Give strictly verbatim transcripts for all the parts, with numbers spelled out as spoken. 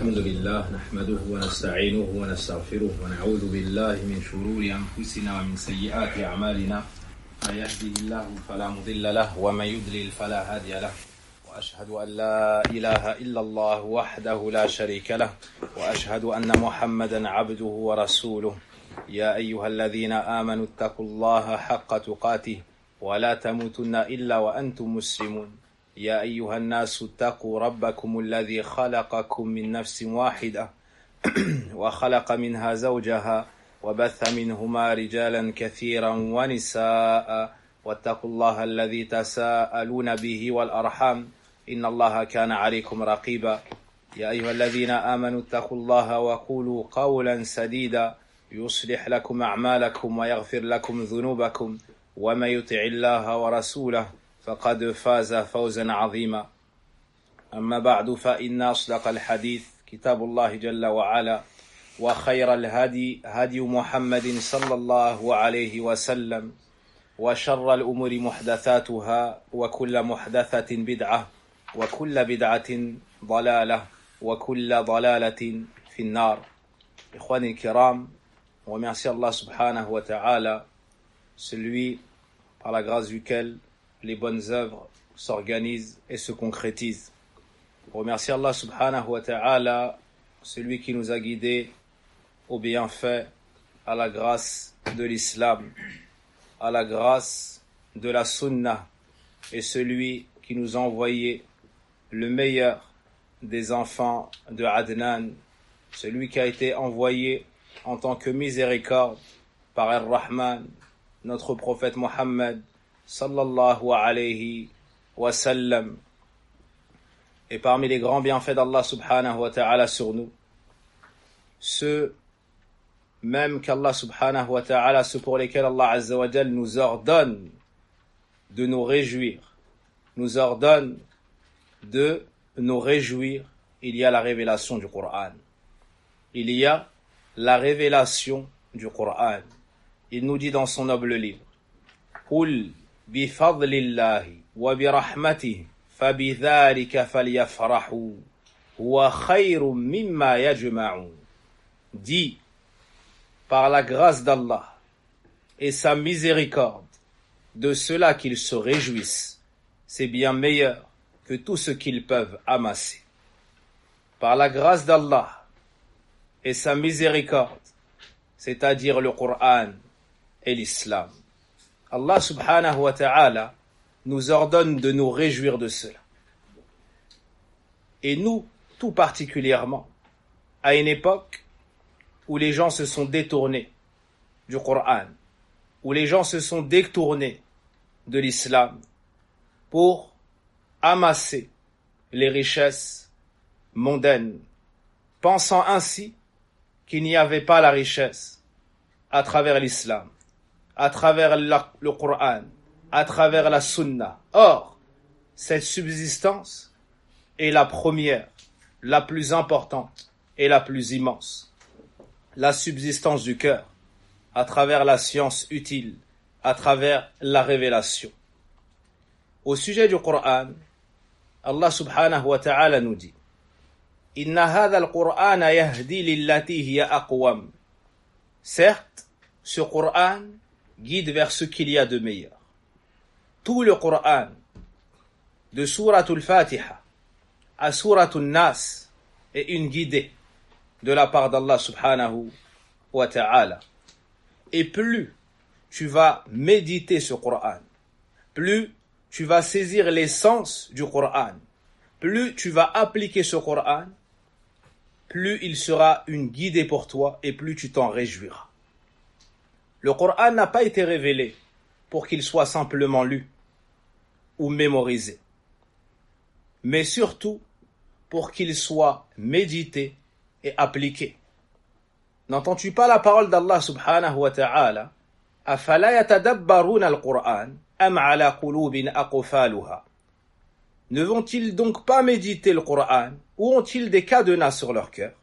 الحمد لله نحمده ونستعينه ونستغفره ونعوذ بالله من شرور أنفسنا ومن سيئات أعمالنا من يهده الله فلا مضل له ومن يضلل فلا هادي له وأشهد أن لا إله إلا الله وحده لا شريك له وأشهد أن محمدا عبده ورسوله يا أيها الذين آمنوا اتقوا الله حق تقاته ولا تموتن إلا وأنتم مسلمون يا أيها الناس اتقوا ربكم الذي خلقكم من نفس واحدة وخلق منها زوجها وبث منهما رجالا كثيرا ونساء واتقوا الله الذي تساءلون به والأرحام إن الله كان عليكم رقيبا يا أيها الذين آمنوا اتقوا الله وقولوا قولا سديدا يصلح لكم أعمالكم ويغفر لكم ذنوبكم ومن يطع الله ورسوله فقد فاز فوزا عظيما أما بعد فإن أصدق الحديث كتاب الله جل وعلا وخير الهدي هدي محمد صلى الله عليه وسلم وشر الأمور محدثاتها وكل محدثة بدعة وكل بدعة ضلالة وكل ضلالة في النار. إخواني الكرام, on remercie Allah subhanahu wa ta'ala, celui par la grâce duquel les bonnes œuvres s'organisent et se concrétisent. On remercie Allah subhanahu wa ta'ala, celui qui nous a guidés au bienfait, à la grâce de l'islam, à la grâce de la sunna, et celui qui nous a envoyé le meilleur des enfants de Adnan, celui qui a été envoyé en tant que miséricorde par Ar-Rahman, notre prophète Mohammed sallallahu alayhi wa sallam. Et parmi les grands bienfaits d'Allah subhanahu wa ta'ala sur nous, ceux même qu'Allah subhanahu wa ta'ala, ceux pour lesquels Allah azza wa jal nous ordonne de nous réjouir, nous ordonne de nous réjouir, il y a la révélation du Coran. Il y a la révélation du Coran. Il nous dit dans son noble livre, قُلْ بِفَضْلِ اللَّهِ وَبِرَحْمَتِهِ فَبِذَلِكَ فَلْيَفْرَحُوا هُوَ خَيْرٌ مِمَّا يَجْمَعُونَ. Dis, par la grâce d'Allah et sa miséricorde, de cela qu'ils se réjouissent, c'est bien meilleur que tout ce qu'ils peuvent amasser. Par la grâce d'Allah et sa miséricorde, c'est-à-dire le Coran et l'islam, Allah subhanahu wa ta'ala nous ordonne de nous réjouir de cela. Et nous, tout particulièrement, à une époque où les gens se sont détournés du Coran, où les gens se sont détournés de l'islam pour amasser les richesses mondaines, pensant ainsi qu'il n'y avait pas la richesse à travers l'islam, à travers la, le Coran, à travers la sunna. Or, cette subsistance est la première, la plus importante et la plus immense. La subsistance du cœur, à travers la science utile, à travers la révélation. Au sujet du Coran, Allah subhanahu wa ta'ala nous dit, Inna hadha al-Qur'ana yahdi lillati hiya aqwam. Certes, ce Coran guide vers ce qu'il y a de meilleur. Tout le Coran, de Souratul Fatiha à Souratul Nas, est une guidée de la part d'Allah subhanahu wa ta'ala. Et plus tu vas méditer ce Coran, plus tu vas saisir l'essence du Coran, plus tu vas appliquer ce Coran, plus il sera une guidée pour toi et plus tu t'en réjouiras. Le Coran n'a pas été révélé pour qu'il soit simplement lu ou mémorisé, mais surtout pour qu'il soit médité et appliqué. N'entends-tu pas la parole d'Allah subhanahu wa ta'ala, أَفَلَا يَتَدَبَّرُونَ الْقُرْآنَ أَمْ عَلَى قُلُوبٍ أَقْفَالُهَا. Ne vont-ils donc pas méditer le Coran ou ont-ils des cadenas sur leur cœur?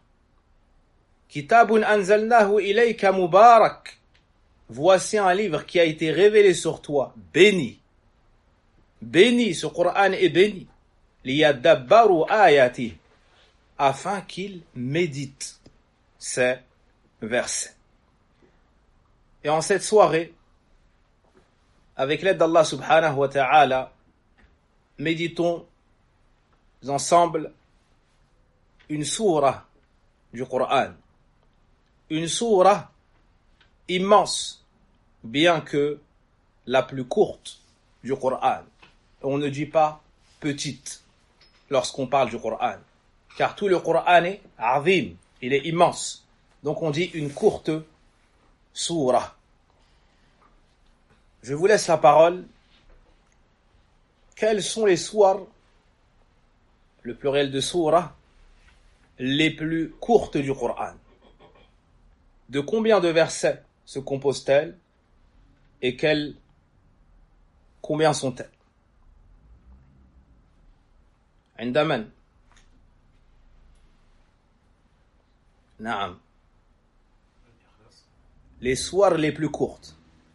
Kitabun anzalnahu ilayka mubarak. Voici un livre qui a été révélé sur toi, béni. Béni, ce Coran est béni. Liyadabbaru ayati. afin qu'il médite ces versets. Et en cette soirée, avec l'aide d'Allah subhanahu wa ta'ala, méditons ensemble une sourate du Coran. Une sourate immense, bien que la plus courte du Coran. On ne dit pas petite lorsqu'on parle du Coran, car tout le Coran est azim, il est immense. Donc on dit une courte sourate. Je vous laisse la parole. Quelles sont les sourates, le pluriel de sourate, les plus courtes du Coran? De combien de versets se composent-elles et quelles, combien sont-elles? Indaman. Naam. Les sourates les plus courtes.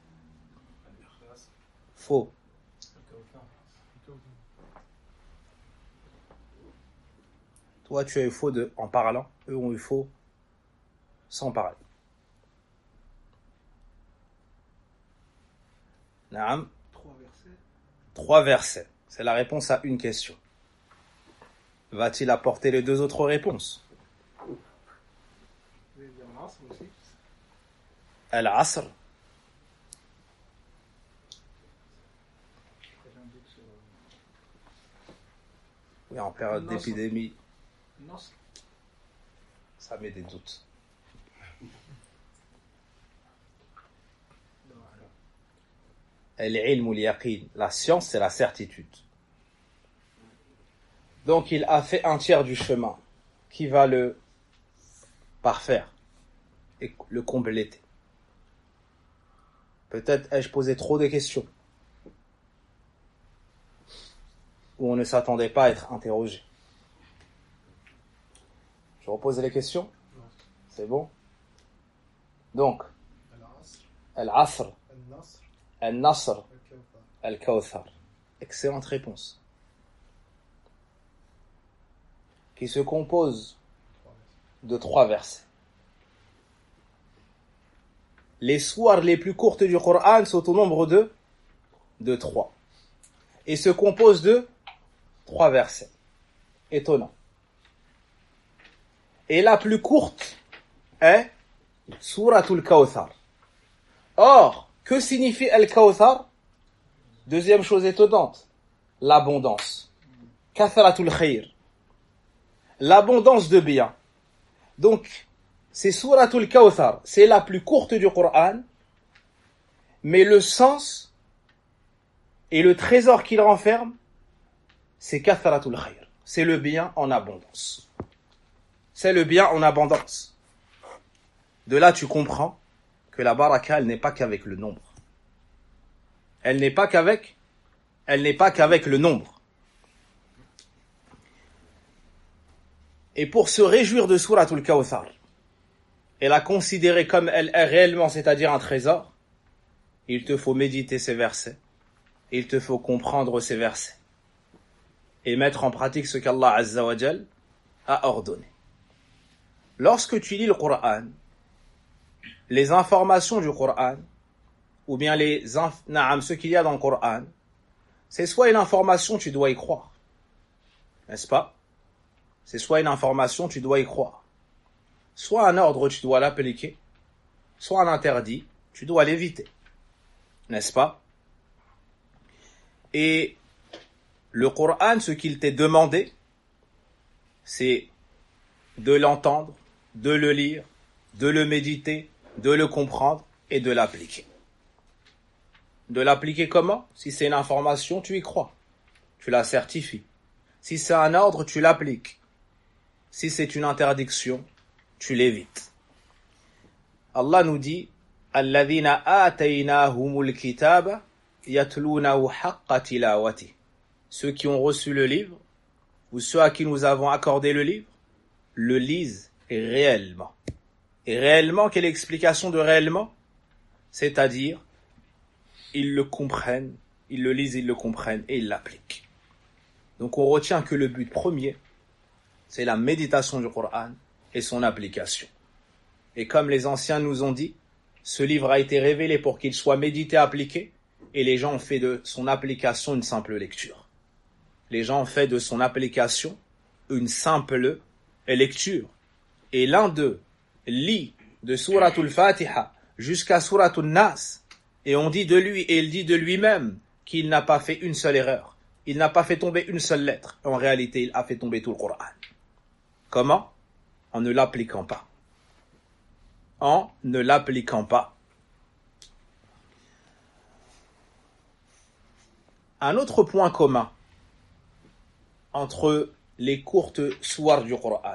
Faux. Toi, tu as eu faux de, en parlant. Eux ont eu faux sans parler. Naam. Trois versets. Trois versets. C'est la réponse à une question. Va-t-il apporter les deux autres réponses? Al-Asr. Oui, en période d'épidémie, ça met des doutes. Al-ilm al-yaqin, la science, c'est la certitude. Donc il a fait un tiers du chemin. Qui va le parfaire et le compléter? Peut-être ai-je posé trop de questions, où on ne s'attendait pas à être interrogé. Je repose les questions? C'est bon? Donc, Al-Asr, Al-Nasr, Al-Kawthar. Excellente réponse. Qui se compose de trois versets. Les sourates les plus courtes du Coran sont au nombre de, de trois. Et se composent de trois versets. Étonnant. Et la plus courte est Souratul Kawthar. Or, que signifie Al-Kawthar? Deuxième chose étonnante, l'abondance. Kathratul Khayr. L'abondance de biens. Donc, c'est Souratul Kawthar, c'est la plus courte du Coran, mais le sens et le trésor qu'il renferme, c'est Kathratul Khayr. C'est le bien en abondance. C'est le bien en abondance. De là, tu comprends que la baraka, elle n'est pas qu'avec le nombre. Elle n'est pas qu'avec, elle n'est pas qu'avec le nombre. Et pour se réjouir de Souratul Kawthar, et la considérer comme elle est réellement, c'est-à-dire un trésor, il te faut méditer ces versets, il te faut comprendre ces versets, et mettre en pratique ce qu'Allah Azza wa Jal a ordonné. Lorsque tu lis le Coran, les informations du Coran, ou bien les inf- naam, ce qu'il y a dans le Coran, c'est soit une information, tu dois y croire, n'est-ce pas? C'est soit une information, tu dois y croire. Soit un ordre, tu dois l'appliquer. Soit un interdit, tu dois l'éviter. N'est-ce pas? Et le Coran, ce qu'il t'est demandé, c'est de l'entendre, de le lire, de le méditer, de le comprendre et de l'appliquer. De l'appliquer comment? Si c'est une information, tu y crois. Tu la certifies. Si c'est un ordre, tu l'appliques. Si c'est une interdiction, tu l'évites. Allah nous dit Alladhina ataynahumul kitaba yatlunahu haqqa tilawati. Ceux qui ont reçu le livre, ou ceux à qui nous avons accordé le livre, le lisent réellement. Et réellement, quelle est l'explication de réellement? C'est-à-dire, ils le comprennent, ils le lisent, ils le comprennent et ils l'appliquent. Donc on retient que le but premier, c'est la méditation du Coran et son application. Et comme les anciens nous ont dit, ce livre a été révélé pour qu'il soit médité, appliqué, et les gens ont fait de son application une simple lecture. Les gens ont fait de son application une simple lecture. Et l'un d'eux lit de Souratul Fatiha jusqu'à Souratul Nas, et on dit de lui, et il dit de lui-même qu'il n'a pas fait une seule erreur. Il n'a pas fait tomber une seule lettre. En réalité, il a fait tomber tout le Coran. Comment? En ne l'appliquant pas. En ne l'appliquant pas. Un autre point commun entre les courtes sourates du Coran.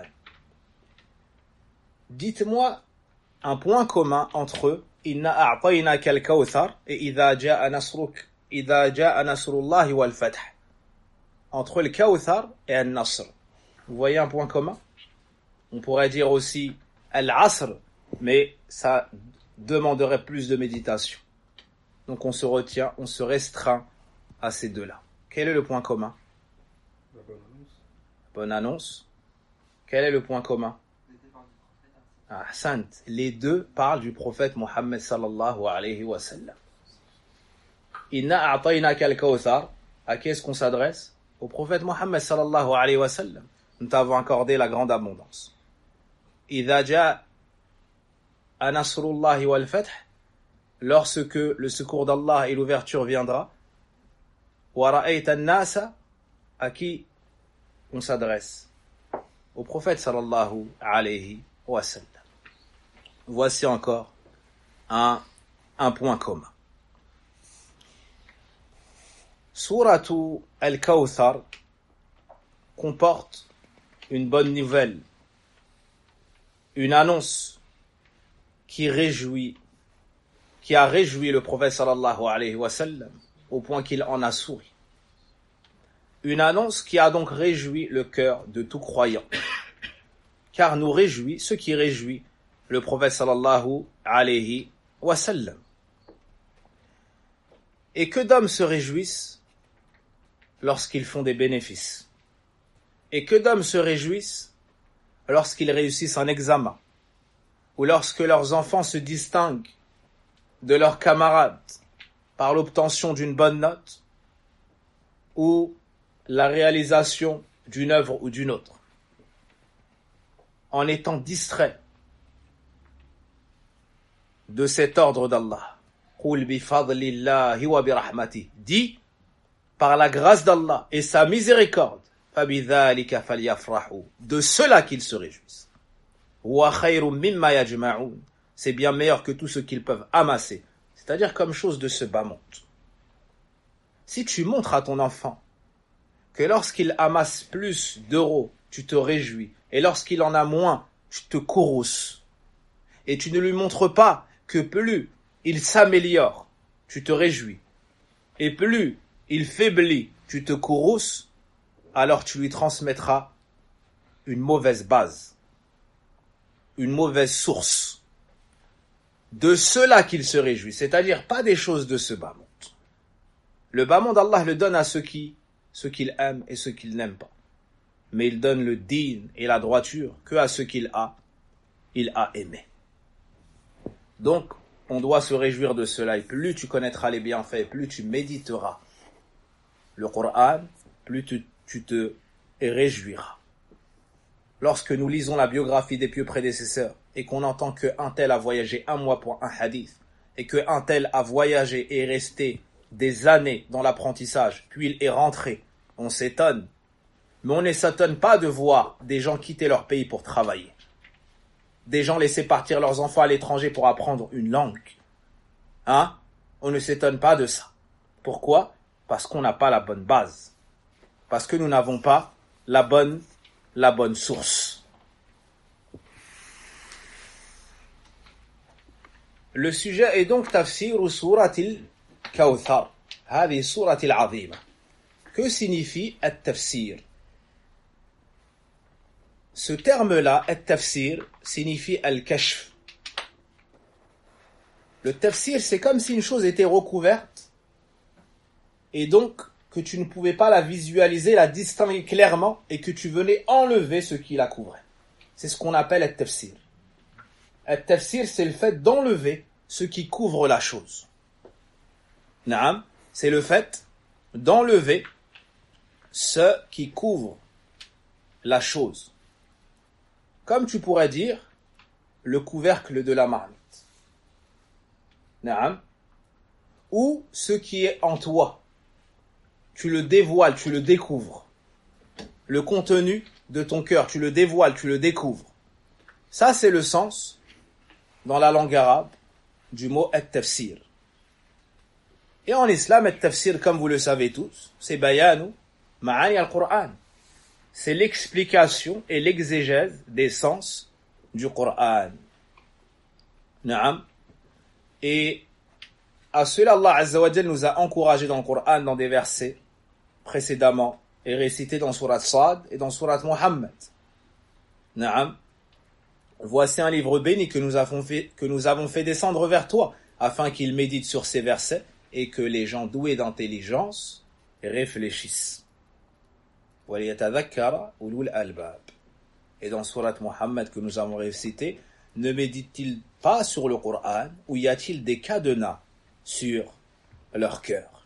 Dites-moi un point commun entre Inna a'taynaka al-kawthar et Idha ja'a nasruk, Idha ja'a nasrullahi wal fath. Entre le Kawthar et Al-Nasr. Vous voyez un point commun? On pourrait dire aussi Al-Asr, mais ça demanderait plus de méditation. Donc on se retient, on se restreint à ces deux-là. Quel est le point commun? La bonne annonce. Bonne annonce. Quel est le point commun? Ah, sant. Les deux parlent du prophète Mohammed sallallahu alayhi wa sallam. Inna a'taynaka al-kawthar. À qui est-ce qu'on s'adresse? Au prophète Mohammed sallallahu alayhi wa sallam. Nous t'avons accordé la grande abondance. Idha ja'a nasrullahi wal fath. Lorsque le secours d'Allah et l'ouverture viendra. Wa ra'ayta an-nasa. À qui on s'adresse? Au prophète sallallahu alayhi wa sallam. Voici encore un, un point commun. Souratu al-Kawthar comporte une bonne nouvelle, une annonce qui réjouit, qui a réjoui le prophète sallallahu alayhi wa sallam au point qu'il en a souri. Une annonce qui a donc réjoui le cœur de tout croyant. Car nous réjouit ce qui réjouit le prophète sallallahu alayhi wa sallam. Et que d'hommes se réjouissent lorsqu'ils font des bénéfices. Et que d'hommes se réjouissent lorsqu'ils réussissent un examen. Ou lorsque leurs enfants se distinguent de leurs camarades par l'obtention d'une bonne note. Ou la réalisation d'une œuvre ou d'une autre. En étant distrait de cet ordre d'Allah. Qul bi fadlillahi wa bi rahmatihi. Dit, par la grâce d'Allah et sa miséricorde, fabidhalika falyafrahu. De cela qu'ils se réjouissent. Wa khayrun mimma yajma'un. C'est bien meilleur que tout ce qu'ils peuvent amasser. C'est-à-dire comme chose de ce bas monde. Si tu montres à ton enfant que lorsqu'il amasse plus d'euros, tu te réjouis, et lorsqu'il en a moins, tu te courrousses, et tu ne lui montres pas que plus il s'améliore, tu te réjouis, et plus il faiblit, tu te courrousses, alors tu lui transmettras une mauvaise base, une mauvaise source, de cela qu'il se réjouit, c'est-à-dire pas des choses de ce bas monde. Le bas monde, Allah le donne à ceux qui ceux qu'il aime et ceux qu'il n'aime pas. Mais il donne le din et la droiture que à ceux qu'il a, il a aimé. Donc, on doit se réjouir de cela. Et plus tu connaîtras les bienfaits, plus tu méditeras le Coran, plus tu, tu te réjouiras. Lorsque nous lisons la biographie des pieux prédécesseurs et qu'on entend qu'un tel a voyagé un mois pour un hadith et qu'un tel a voyagé et est resté des années dans l'apprentissage, puis il est rentré, on s'étonne. Mais on ne s'étonne pas de voir des gens quitter leur pays pour travailler. Des gens laisser partir leurs enfants à l'étranger pour apprendre une langue. Hein? On ne s'étonne pas de ça. Pourquoi? Parce qu'on n'a pas la bonne base. Parce que nous n'avons pas la bonne, la bonne source. Le sujet est donc tafsir ou suratil Kawthar, هذه السورة العظيمة. Que signifie at-tafsir? Ce terme-là, at-tafsir, signifie al-kashf. Le tafsir, c'est comme si une chose était recouverte, et donc que tu ne pouvais pas la visualiser, la distinguer clairement et que tu venais enlever ce qui la couvrait. C'est ce qu'on appelle at-tafsir. At-tafsir, c'est le fait d'enlever ce qui couvre la chose. Naam, c'est le fait d'enlever ce qui couvre la chose. Comme tu pourrais dire le couvercle de la marmite. Naam, ou ce qui est en toi. Tu le dévoiles, tu le découvres. Le contenu de ton cœur, tu le dévoiles, tu le découvres. Ça, c'est le sens, dans la langue arabe, du mot at-tafsir. Et en islam, at-tafsir, comme vous le savez tous, c'est bayanu ma'ani al-Qur'an. C'est l'explication et l'exégèse des sens du Qur'an. Naam. Et à cela, Allah Azza wa Jal nous a encouragé dans le Qur'an, dans des versets précédemment, et récités dans Surat Sad et dans Surat Muhammad. Naam. Voici un livre béni que nous avons fait, que nous avons fait descendre vers toi, afin qu'il médite sur ces versets et que les gens doués d'intelligence réfléchissent. Et dans Surat Muhammad que nous avons récité, ne médite-t-il pas sur le Coran ou y a-t-il des cadenas sur leur cœur?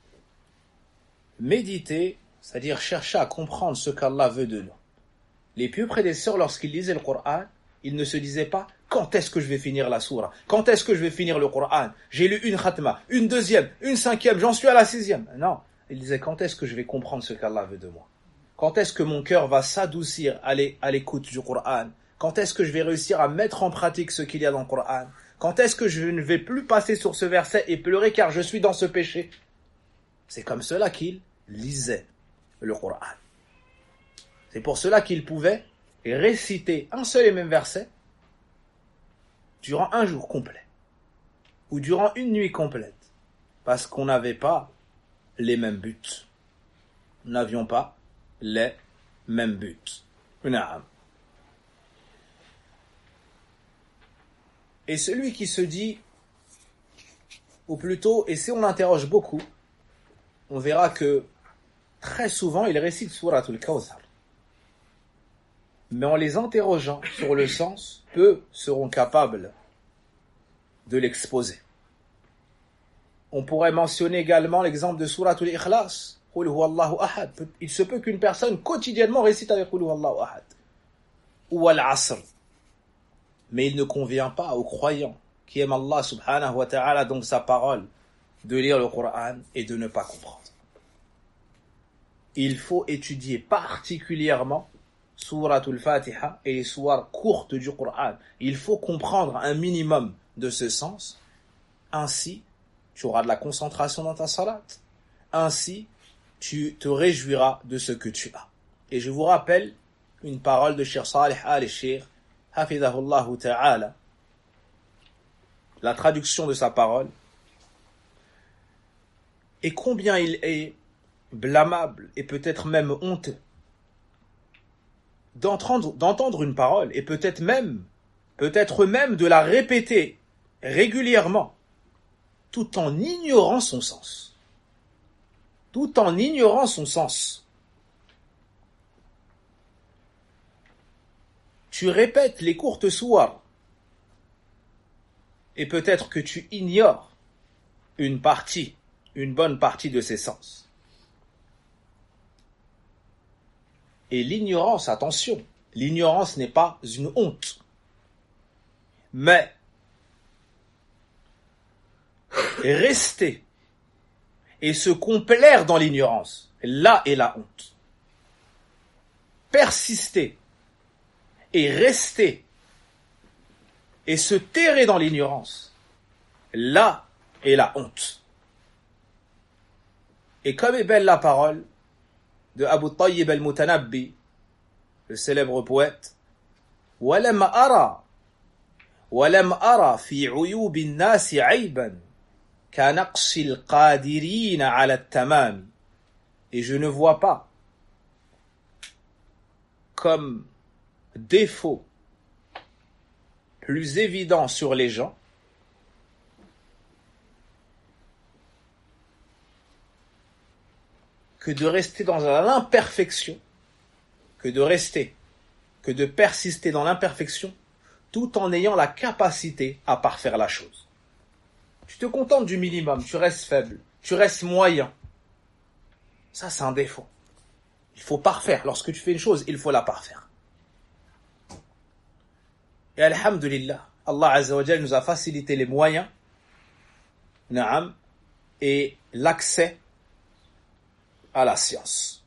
Méditer, c'est-à-dire chercher à comprendre ce qu'Allah veut de nous. Les pieux prédécesseurs, lorsqu'ils lisaient le Coran, ils ne se disaient pas quand est-ce que je vais finir la sourate, quand est-ce que je vais finir le Coran. J'ai lu une khatma, une deuxième, une cinquième, j'en suis à la sixième. Non, ils disaient quand est-ce que je vais comprendre ce qu'Allah veut de moi. Quand est-ce que mon cœur va s'adoucir à l'écoute du Coran? Quand est-ce que je vais réussir à mettre en pratique ce qu'il y a dans le Coran? Quand est-ce que je ne vais plus passer sur ce verset et pleurer car je suis dans ce péché? C'est comme cela qu'ils lisaient le Coran. C'est pour cela qu'ils pouvaient réciter un seul et même verset durant un jour complet ou durant une nuit complète, parce qu'on n'avait pas les mêmes buts. Nous n'avions pas les mêmes buts. Naam. Et celui qui se dit, ou plutôt, et si on l'interroge beaucoup, on verra que très souvent il récite Suratul Kawthar. Mais en les interrogeant sur le sens, peu seront capables de l'exposer. On pourrait mentionner également l'exemple de Suratul Ikhlas. Qul huwallahu ahad. Il se peut qu'une personne quotidiennement récite avec Qul huwallahu ahad. Ou al-Asr. Mais il ne convient pas aux croyants qui aiment Allah subhanahu wa ta'ala, donc sa parole, de lire le Coran et de ne pas comprendre. Il faut étudier particulièrement Suratul Fatiha et les sourates courtes du Coran. Il faut comprendre un minimum de ce sens. Ainsi, tu auras de la concentration dans ta salat. Ainsi, tu te réjouiras de ce que tu as. Et je vous rappelle une parole de Cheikh Salih al-Sheikh, Hafidahullahu ta'ala. La traduction de sa parole. Et combien il est blâmable et peut-être même honteux d'entendre, d'entendre une parole et peut-être même, peut-être même de la répéter régulièrement tout en ignorant son sens. Tout en ignorant son sens. Tu répètes les courtes sourates et peut-être que tu ignores une partie, une bonne partie de ses sens. Et l'ignorance, attention, l'ignorance n'est pas une honte. Mais rester et se complaire dans l'ignorance, là est la honte. Persister et rester et se terrer dans l'ignorance, là est la honte. Et comme est belle la parole de Abu Tayyib al-Mutanabbi, le célèbre poète, وَلَمْ أَرَى وَلَمْ أَرَى فِي عُيُوبِ النَّاسِ عَيْبًا كَنَقْصِ الْقَادِرِينَ عَلَى التَّمَامِ. Et je ne vois pas comme défaut plus évident sur les gens que de rester dans l'imperfection, que de rester, que de persister dans l'imperfection, tout en ayant la capacité à parfaire la chose. Tu te contentes du minimum, tu restes faible, tu restes moyen. Ça, c'est un défaut. Il faut parfaire. Lorsque tu fais une chose, il faut la parfaire. Et alhamdulillah, Allah Azza wa Jal nous a facilité les moyens, na'am, et l'accès à la science.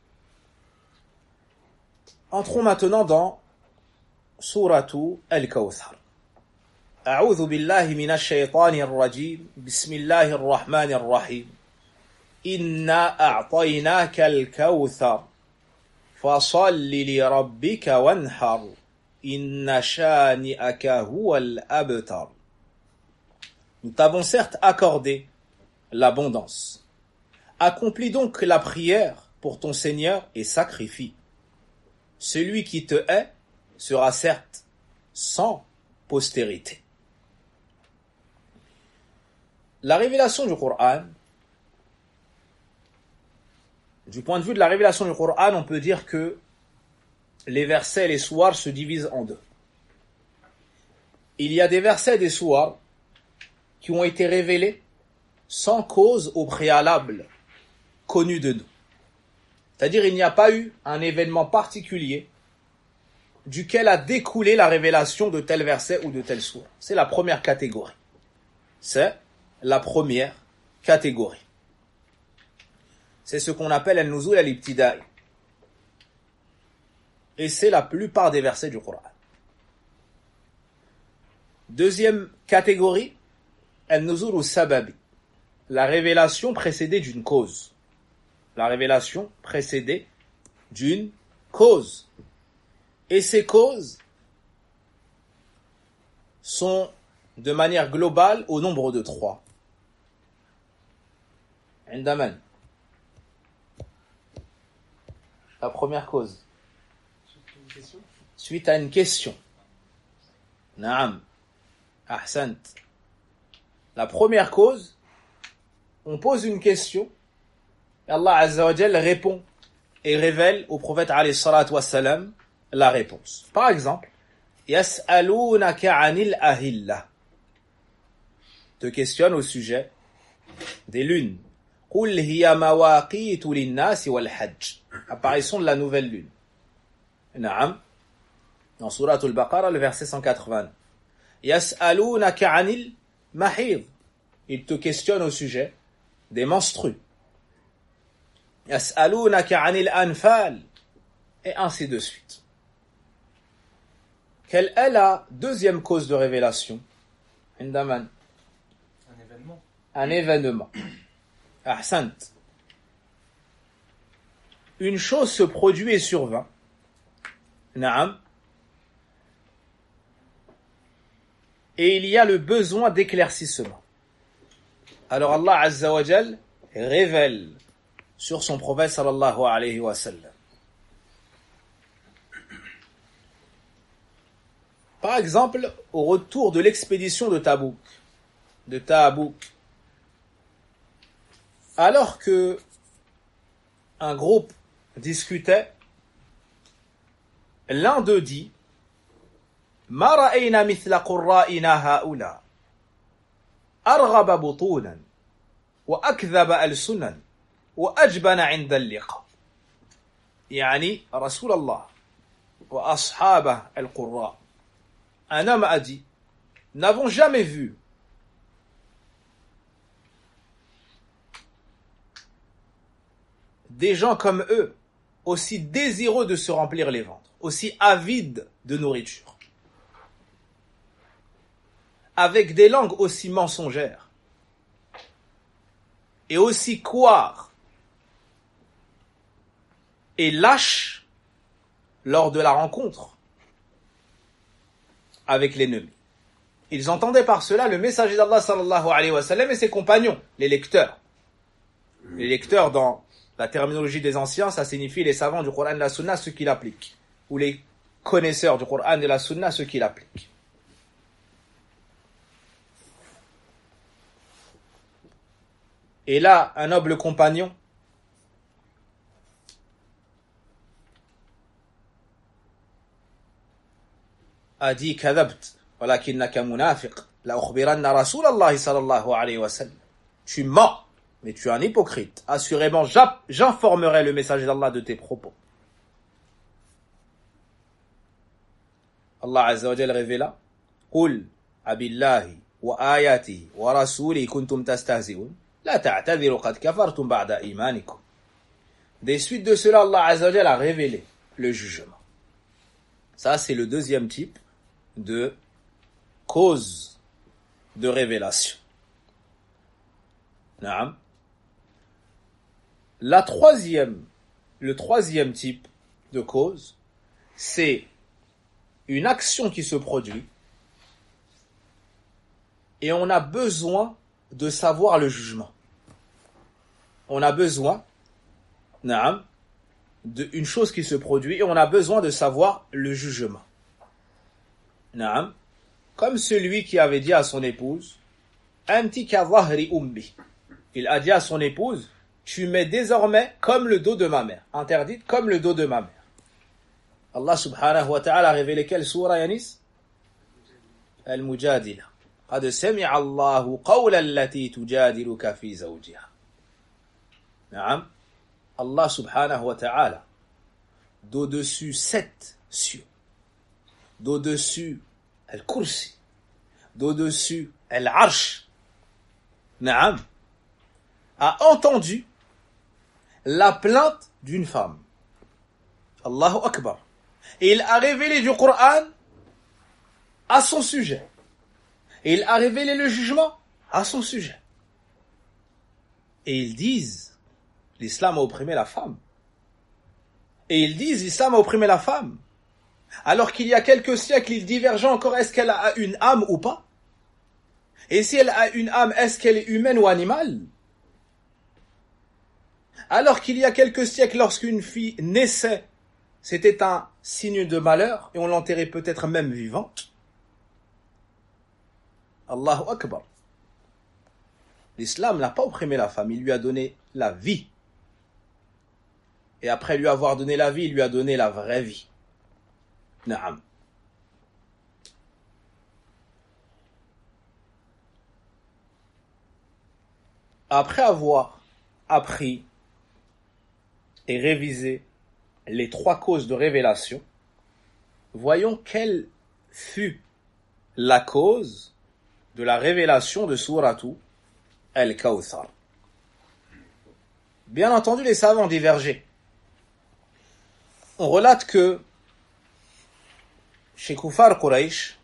Entrons maintenant dans Suratu Al-Kawthar. أعوذ بالله من الشيطان الرجيم بسم الله الرحمن الرحيم إنا أعطيناك الكوثر فصل لربك وانحر إن شانئك هو الأبتر. Nous t'avons certes accordé l'abondance. Accomplis donc la prière pour ton Seigneur et sacrifie. Celui qui te hait sera certes sans postérité. La révélation du Coran, du point de vue de la révélation du Coran, on peut dire que les versets et les souars se divisent en deux. Il y a des versets et des souars qui ont été révélés sans cause au préalable connue de nous. C'est-à-dire il n'y a pas eu un événement particulier duquel a découlé la révélation de tel verset ou de tel sourate. C'est la première catégorie. C'est la première catégorie. C'est ce qu'on appelle al-nuzul al-ibtida'i. Et c'est la plupart des versets du Coran. Deuxième catégorie, al-nuzul al-sababi. La révélation précédée d'une cause. La révélation précédée d'une cause. Et ces causes sont de manière globale au nombre de trois. Indaman. La première cause. Suite à une question. Naam. Ahsant. La première cause, on pose une question, et Allah Azza wa Jal répond et révèle au prophète alayhi salatu wassalam la réponse. Par exemple, Yas'alunaka 'anil ahillah. Te questionne au sujet des lunes. Qul hiya mawaqitu lin-nas wal hajj. Apparition de la nouvelle lune. Naam. Dans Surat al-Baqarah, le verset cent quatre-vingts. Yas'alunaka 'anil mahid. Il te questionne au sujet des menstrues. Yas'alunaka 'anil anfal. Et ainsi de suite. Quelle est la deuxième cause de révélation? Indaman. Un événement. Un événement. Ahsant. Une chose se produit et survint. Naam. Et il y a le besoin d'éclaircissement. Alors Allah Azza wa Jal révèle sur son prophète sallallahu alayhi wa sallam. Par exemple, au retour de l'expédition de Tabouk, de Tabouk, alors que un groupe discutait, l'un d'eux dit Ma ra'ayna mithla qurra'ina ha'ula arghaba butunan wa akdhaba alsunan wa ajbana 'inda al-liqa. Yani Rasul Allah wa ashabah al-qurra. Un homme a dit, n'avons jamais vu des gens comme eux, aussi désireux de se remplir les ventres, aussi avides de nourriture, avec des langues aussi mensongères, et aussi couards et lâches lors de la rencontre avec l'ennemi. Ils entendaient par cela le messager d'Allah sallallahu alayhi wa sallam et ses compagnons, les lecteurs. Les lecteurs, dans la terminologie des anciens, ça signifie les savants du Coran et de la Sunna, ceux qui l'appliquent. Ou les connaisseurs du Coran et de la Sunna, ceux qui l'appliquent. Et là, un noble compagnon a dit kadhabt walakinnaka munafiq la ukhbiranna Rasulallah sallallahu alayhi wa sallam. Tu mens, mais tu es un hypocrite. Assurément, j'informerai le messager d'Allah de tes propos. Allah Azza wa Jalla révéla Qul abillahi wa ayatihi wa rasulihi kuntum tastahzi'un la ta'tadhiru qad kafartum ba'da imanikum. Des suites de cela, Allah Azza wa Jalla a révélé le jugement. Ça, c'est le deuxième type de cause de révélation. Naam. La troisième, le troisième type de cause, c'est une action qui se produit et on a besoin de savoir le jugement. On a besoin, naam, d'une chose qui se produit et on a besoin de savoir le jugement. Naam, comme celui qui avait dit à son épouse, Anti ka dhahri ummi. Il a dit à son épouse, tu m'es désormais comme le dos de ma mère, interdite comme le dos de ma mère. Allah subhanahu wa ta'ala a révélé quelle sourate, Yanis? Al-Mujadila. قد سمع الله قول التي تجادلك في زوجها. نعم. Allah subhanahu wa ta'ala, d'au-dessus sept cieux, d'au-dessus al-Kursi, d'au-dessus al-Arsh, Naam, a entendu la plainte d'une femme. Allahu Akbar. Et il a révélé du Coran à son sujet. Et il a révélé le jugement à son sujet. Et ils disent, l'islam a opprimé la femme. Et ils disent, l'islam a opprimé la femme. Alors qu'il y a quelques siècles, ils divergeaient encore, est-ce qu'elle a une âme ou pas? Et si elle a une âme, est-ce qu'elle est humaine ou animale? Alors qu'il y a quelques siècles, lorsqu'une fille naissait, c'était un signe de malheur, et on l'enterrait peut-être même vivante. Allahu Akbar. L'islam n'a pas opprimé la femme, il lui a donné la vie. Et après lui avoir donné la vie, il lui a donné la vraie vie. Naam. Après avoir appris et révisé les trois causes de révélation, voyons quelle fut la cause de la révélation de Suratu Al-Kawthar. Bien entendu, les savants divergent. On relate que chez Kufar Quraysh,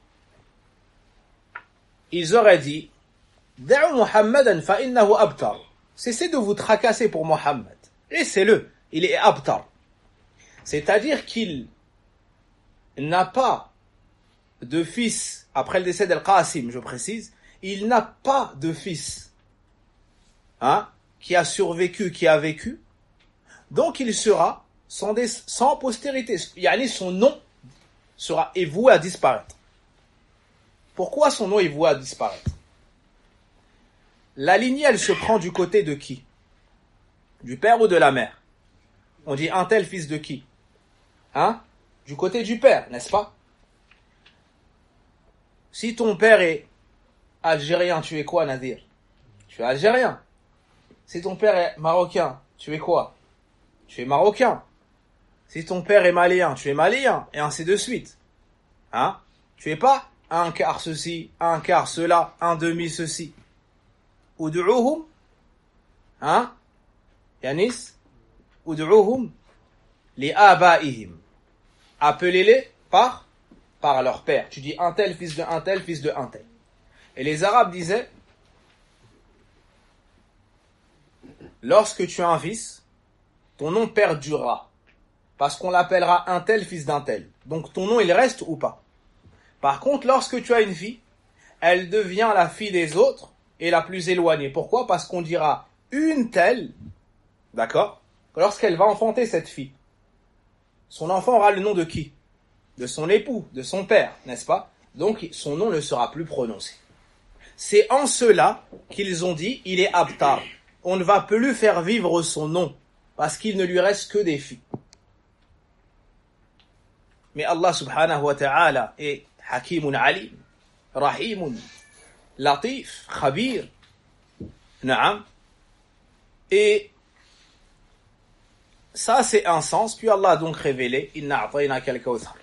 ils auraient dit Da'u Muhammadan fa innahu abtar. Cessez de vous tracasser pour Mohammed. Laissez-le, il est abtar. C'est-à-dire qu'il n'a pas de fils, après le décès d'Al-Qasim, je précise, il n'a pas de fils hein, qui a survécu, qui a vécu. Donc il sera sans, des, sans postérité. Yani son nom sera est voué à disparaître. Pourquoi son nom est voué à disparaître? La lignée, elle se prend du côté de qui? Du père ou de la mère? On dit un tel fils de qui? Hein? Du côté du père, n'est-ce pas? Si ton père est algérien, tu es quoi, Nadir? Tu es algérien. Si ton père est marocain, tu es quoi? Tu es marocain. Si ton père est malien, tu es malien, et ainsi de suite. Hein? Tu es pas un quart ceci, un quart cela, un demi ceci. Ud'uhum, hein? Yanis, ud'uhum li abaihim. Appelez-les par, par leur père. Tu dis un tel fils de un tel, fils de un tel. Et les Arabes disaient, lorsque tu as un fils, ton nom perdurera. Parce qu'on l'appellera un tel fils d'un tel. Donc ton nom, il reste ou pas? Par contre, lorsque tu as une fille, elle devient la fille des autres et la plus éloignée. Pourquoi? Parce qu'on dira une telle, d'accord? Lorsqu'elle va enfanter cette fille, son enfant aura le nom de qui? De son époux, de son père, n'est-ce pas? Donc son nom ne sera plus prononcé. C'est en cela qu'ils ont dit, il est abtar. On ne va plus faire vivre son nom, parce qu'il ne lui reste que des filles. Mais Allah subhanahu wa ta'ala, et Hakimun alim, Rahimun, Latif, Khabir. Na'am. Et ça, c'est un sens. Puis Allah a donc révélé Inna a'taynaka al-kawthar.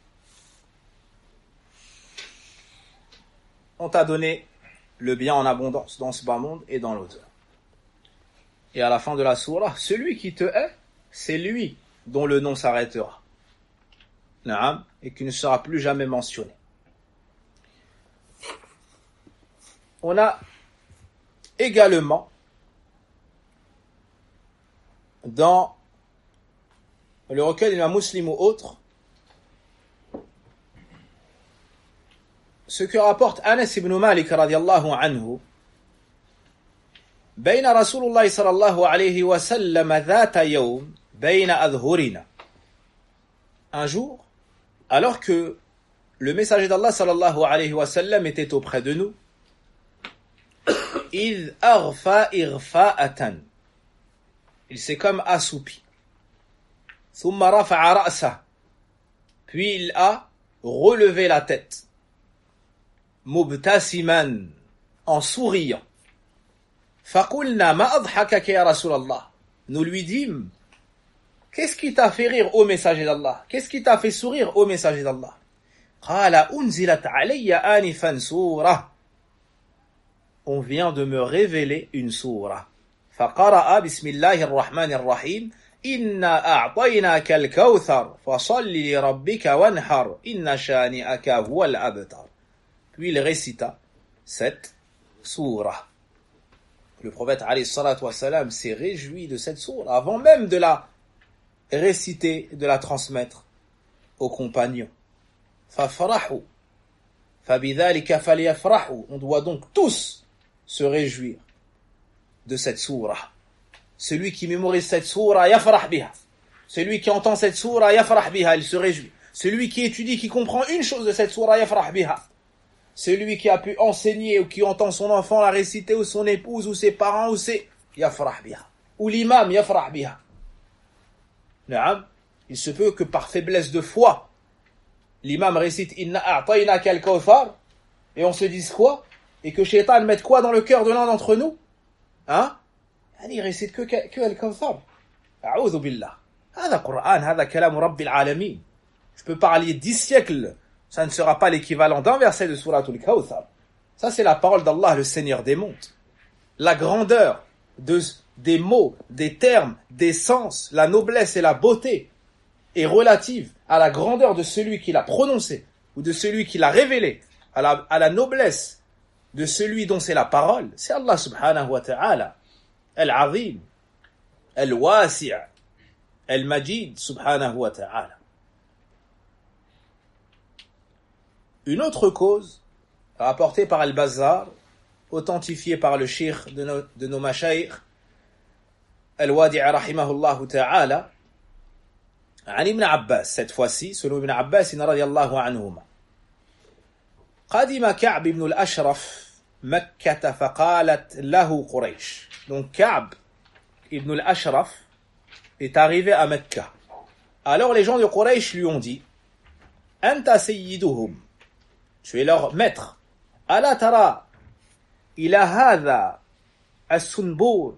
On t'a donné le bien en abondance dans ce bas monde et dans l'au-delà. Et à la fin de la sourate, celui qui te hait, c'est lui dont le nom s'arrêtera. Na'am, et qui ne sera plus jamais mentionné. On a également dans le recueil d'Imam Muslim ou autre ce que rapporte Anas ibn Malik radiyallahu anhu بين رسول الله صلى الله عليه وسلم ذات يوم بين أظهرنا. Un jour, alors que le messager d'Allah sallallahu alayhi wa sallam était auprès de nous, إذ أغفى إغفاءة, il s'est comme assoupi. ثم رفع رأسه, puis il a relevé la tête. مبتسما, en souriant. فقلنا ما أضحكك يا رسول الله. Nous lui dîmes, qu'est-ce qui t'a fait rire ô messager d'Allah? Qu'est-ce qui t'a fait sourire ô messager d'Allah? قال أنزلت علي آنفا سورة. On vient de me révéler une sourate. فقرأ بسم الله الرحمن الرحيم إنا أعطيناك الكوثر فصل لربك وانحر إن شانئك هو الأبتر. Puis il récita cette sourate. Le prophète alayhi salatu wassalam s'est réjoui de cette sourate avant même de la réciter, de la transmettre aux compagnons. فَفْرَحُوا فَبِذَلِكَ فَلْيَفْرَحُوا. On doit donc tous se réjouir de cette sourate. Celui qui mémorise cette sourate, yafrah biha. Celui qui entend cette sourate, yafrah biha, il se réjouit. Celui qui étudie, qui comprend une chose de cette sourate, yafrah biha. Celui qui a pu enseigner ou qui entend son enfant la réciter, ou son épouse, ou ses parents, ou ses... yafrah biha. Ou l'imam, yafrah biha. Na'am. Il se peut que par faiblesse de foi, l'imam récite Inna a'taynaka al-kawthar, et on se dise quoi? Et que Shaitan mette quoi dans le cœur de l'un d'entre nous? Hein? Il récite que, que, que al-kawthar. A'udhu billah. Hada Qur'an, hada kalam rabbil alamin. Je peux parler dix siècles, ça ne sera pas l'équivalent d'un verset de Suratul Kawthar. Ça, c'est la parole d'Allah, le Seigneur des mondes. La grandeur de, des mots, des termes, des sens, la noblesse et la beauté est relative à la grandeur de celui qui l'a prononcé ou de celui qui l'a révélé, à la, à la noblesse de celui dont c'est la parole. C'est Allah subhanahu wa ta'ala, Al-Azim, Al-Wasi', Al-Majid subhanahu wa ta'ala. Une autre cause, rapportée par Al-Bazzar, authentifiée par le cheikh de nos, de nos mashaykh, Al-Wadi' rahimahullah ta'ala, عن ابن عباس, cette fois-ci, selon Ibn Abbas رضي الله عنهما. قدم كعب بن الأشرف مكة فقالت له قريش. Donc Ka'b ibn al-Ashraf est arrivé à Mecca. Alors les gens de Quraysh lui ont dit Anta sayyiduhum, tu es leur maître. Ala tara ila hadha as-sunbur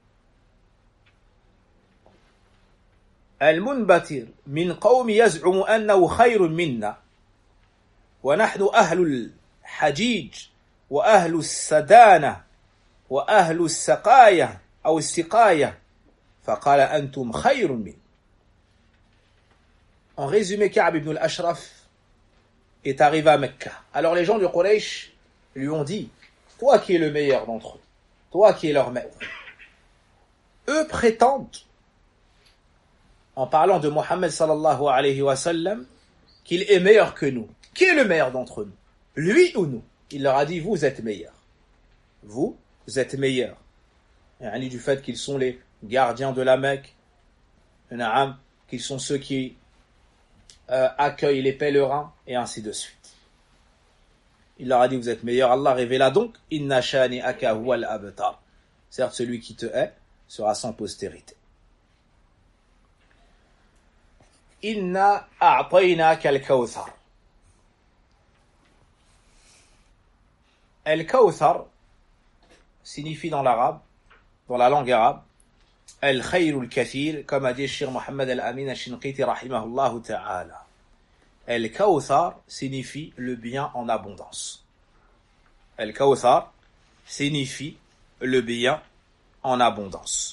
المنبتر من قوم يزعم أنه خير منا ونحن أهل الحجيج وأهل السدانة وأهل السقاية أو السقاية فقال أنتم خير من. En résumé, Ka'b ibn al-Ashraf est arrivé à Mecca. Alors les gens de Quraysh lui ont dit, toi qui es le meilleur d'entre eux, toi qui es leur maître, eux prétendent, en parlant de Mohammed sallallahu alayhi wa sallam, qu'il est meilleur que nous. Qui est le meilleur d'entre nous? Lui ou nous? Il leur a dit, vous êtes meilleurs. Vous, vous êtes meilleurs. Et du fait qu'ils sont les gardiens de la Mecque, qu'ils sont ceux qui euh, accueillent les pèlerins, et ainsi de suite. Il leur a dit, vous êtes meilleurs. Allah révéla donc, Inna shani'aka huwa al-abtar. Certes, celui qui te hait sera sans postérité. Inna a'taynaka al-kawthar. Al-Kawthar signifie dans l'arabe, dans la langue arabe, Al-Khayrul Kathir, comme a dit Cheikh Mohammed Al-Amin Al-Shinqiti rahimahullah ta'ala. Al-Kawthar signifie le bien en abondance. Al-Kawthar signifie le bien en abondance.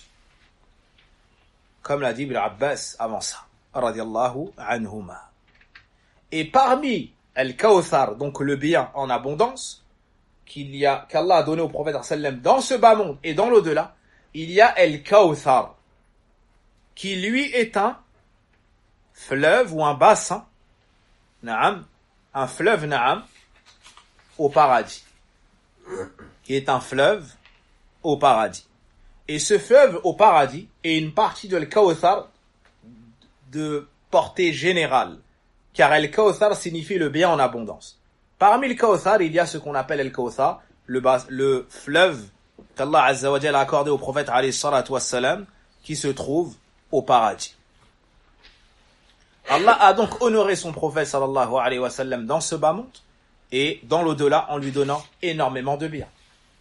Comme l'a dit Ibn Abbas avant ça, radiyallahu anhuma. Et parmi Al-Kawthar, donc le bien en abondance, qu'il y a, qu'Allah a donné au prophète sallam dans ce bas monde et dans l'au-delà, il y a Al-Kawthar, qui lui est un fleuve ou un bassin, na'am, un fleuve na'am, au paradis. Qui est un fleuve au paradis. Et ce fleuve au paradis est une partie de Al-Kawthar de portée générale. Car Al-Kawthar signifie le bien en abondance. Parmi le Kawthar, il y a ce qu'on appelle Al-Kawthar, le, bas, le fleuve qu'Allah Azza wa Jalla a accordé au prophète alayhi salatu wassalam, qui se trouve au paradis. Allah a donc honoré son prophète sallallahu alayhi wa sallam dans ce bas monde et dans l'au-delà en lui donnant énormément de biens.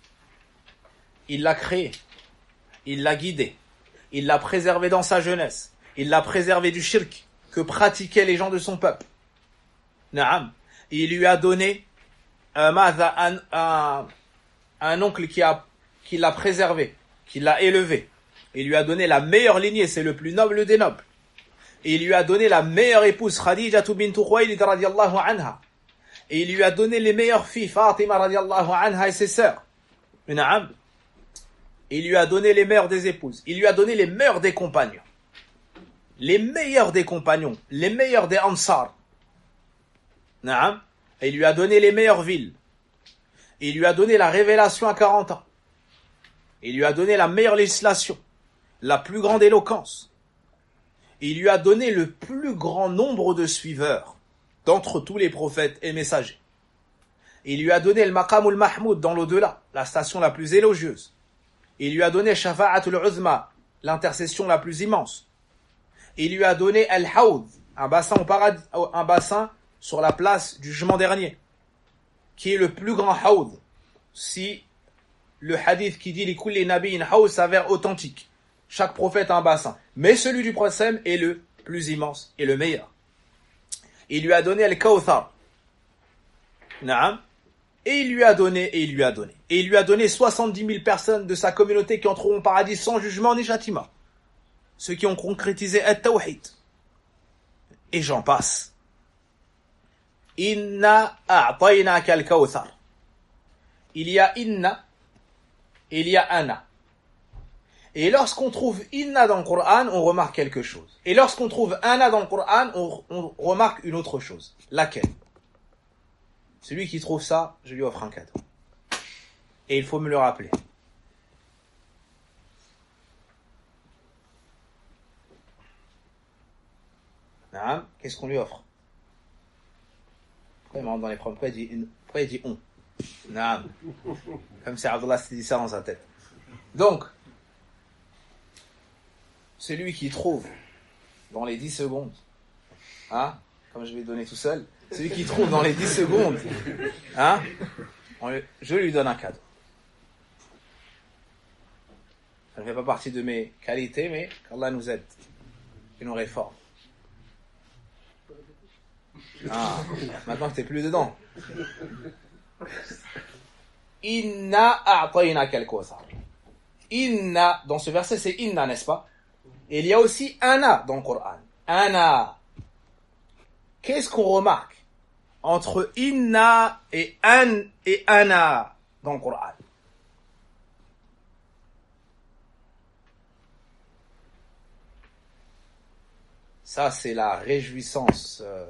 Il l'a créé, il l'a guidé, il l'a préservé dans sa jeunesse, il l'a préservé du shirk que pratiquaient les gens de son peuple. Naam. Il lui a donné un, un, un, un oncle qui, a, qui l'a préservé, qui l'a élevé. Il lui a donné la meilleure lignée, c'est le plus noble des nobles. Et il lui a donné la meilleure épouse, Khadija bint Khuwaylid radiyallahu anha. Et il lui a donné les meilleures filles, Fatima radiyallahu anha et ses sœurs. Naam. Il lui a donné les meilleures des épouses. Il lui a donné les meilleurs des compagnons. Les meilleurs des compagnons, les meilleurs des Ansar. Naam. Et il lui a donné les meilleures villes. Et il lui a donné la révélation à quarante ans. Et il lui a donné la meilleure législation, la plus grande éloquence. Et il lui a donné le plus grand nombre de suiveurs d'entre tous les prophètes et messagers. Et il lui a donné le Maqamul Mahmoud dans l'au-delà, la station la plus élogieuse. Et il lui a donné Shafa'atul Uzma, l'intercession la plus immense. Et il lui a donné Al-Hawd, un bassin au paradis, un bassin sur la place du jugement dernier, qui est le plus grand Hawd, si le hadith qui dit « Likulli nabiyyin hawd » s'avère authentique. Chaque prophète a un bassin. Mais celui du prophète est le plus immense et le meilleur. Il lui a donné Al-Kawthar. Naam. Et il lui a donné, et il lui a donné. Et il lui a donné soixante-dix mille personnes de sa communauté qui entreront au paradis sans jugement ni châtiment. Ceux qui ont concrétisé At-Tawhid. Et j'en passe. Inna a'taynaka al-Kawthar. Il y a inna, et il y a ana. Et lorsqu'on trouve inna dans le Coran, on remarque quelque chose. Et lorsqu'on trouve ana dans le Coran, on, on remarque une autre chose. Laquelle? Celui qui trouve ça, je lui offre un cadeau. Et il faut me le rappeler. Naam, qu'est-ce qu'on lui offre? Pourquoi il me rentre dans les problèmes? Pourquoi il dit, une... Pourquoi il dit on? Naam. Comme si Abdullah s'est dit ça dans sa tête. Donc, celui qui trouve dans les dix secondes, hein, comme je vais donner tout seul, celui qui trouve dans les dix secondes, hein, on, je lui donne un cadeau. Ça ne fait pas partie de mes qualités, mais qu'Allah nous aide et nous réforme. Ah, maintenant que t'es plus dedans. Inna a'taynaka al-Kawthar. Inna, dans ce verset, c'est inna, n'est-ce pas? Et il y a aussi ana dans le Coran. Ana. Qu'est-ce qu'on remarque entre inna et an et ana dans le Coran? Ça, c'est la réjouissance, euh,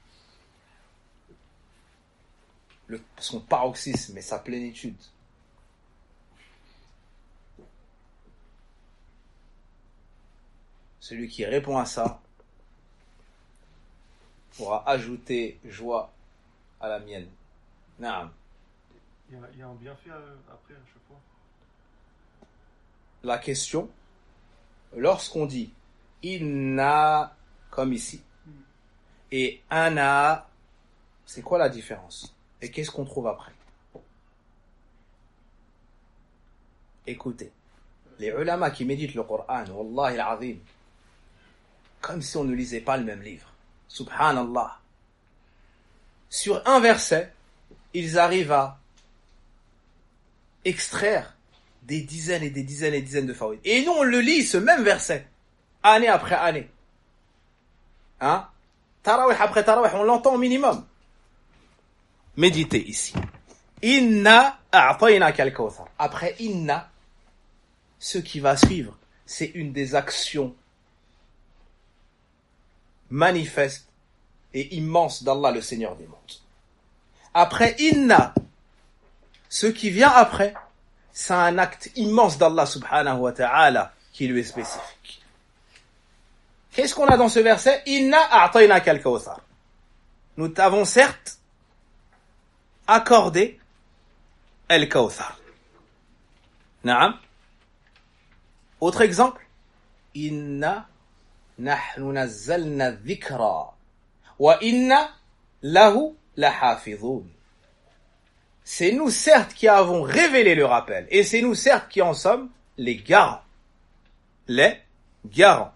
le, son paroxysme et sa plénitude. Celui qui répond à ça pourra ajouter joie à la mienne. Naam. Il y a, il y a un bienfait après à chaque fois. La question, lorsqu'on dit inna comme ici et ana, c'est quoi la différence? Et qu'est-ce qu'on trouve après? Écoutez, les ulama qui méditent le Coran, Wallahi al-Azim, comme si on ne lisait pas le même livre. Subhanallah. Sur un verset, ils arrivent à extraire des dizaines et des dizaines et des dizaines de faouid. Et nous, on le lit, ce même verset, année après année. Hein? Tarawih après tarawih, on l'entend au minimum. Méditez ici. Inna a'taynaka al-kawthar. Après inna, ce qui va suivre, c'est une des actions manifestes et immenses d'Allah, le Seigneur des mondes. Après inna, ce qui vient après, c'est un acte immense d'Allah subhanahu wa ta'ala qui lui est spécifique. Qu'est-ce qu'on a dans ce verset? Inna a'taynaka al-kawthar. Nous t'avons certes accordé al-kawthar. Naam. Autre exemple. Inna nahnu nazzalna dhikra wa inna lahu lahafidhun. C'est nous certes qui avons révélé le rappel et c'est nous certes qui en sommes les garants. Les garants.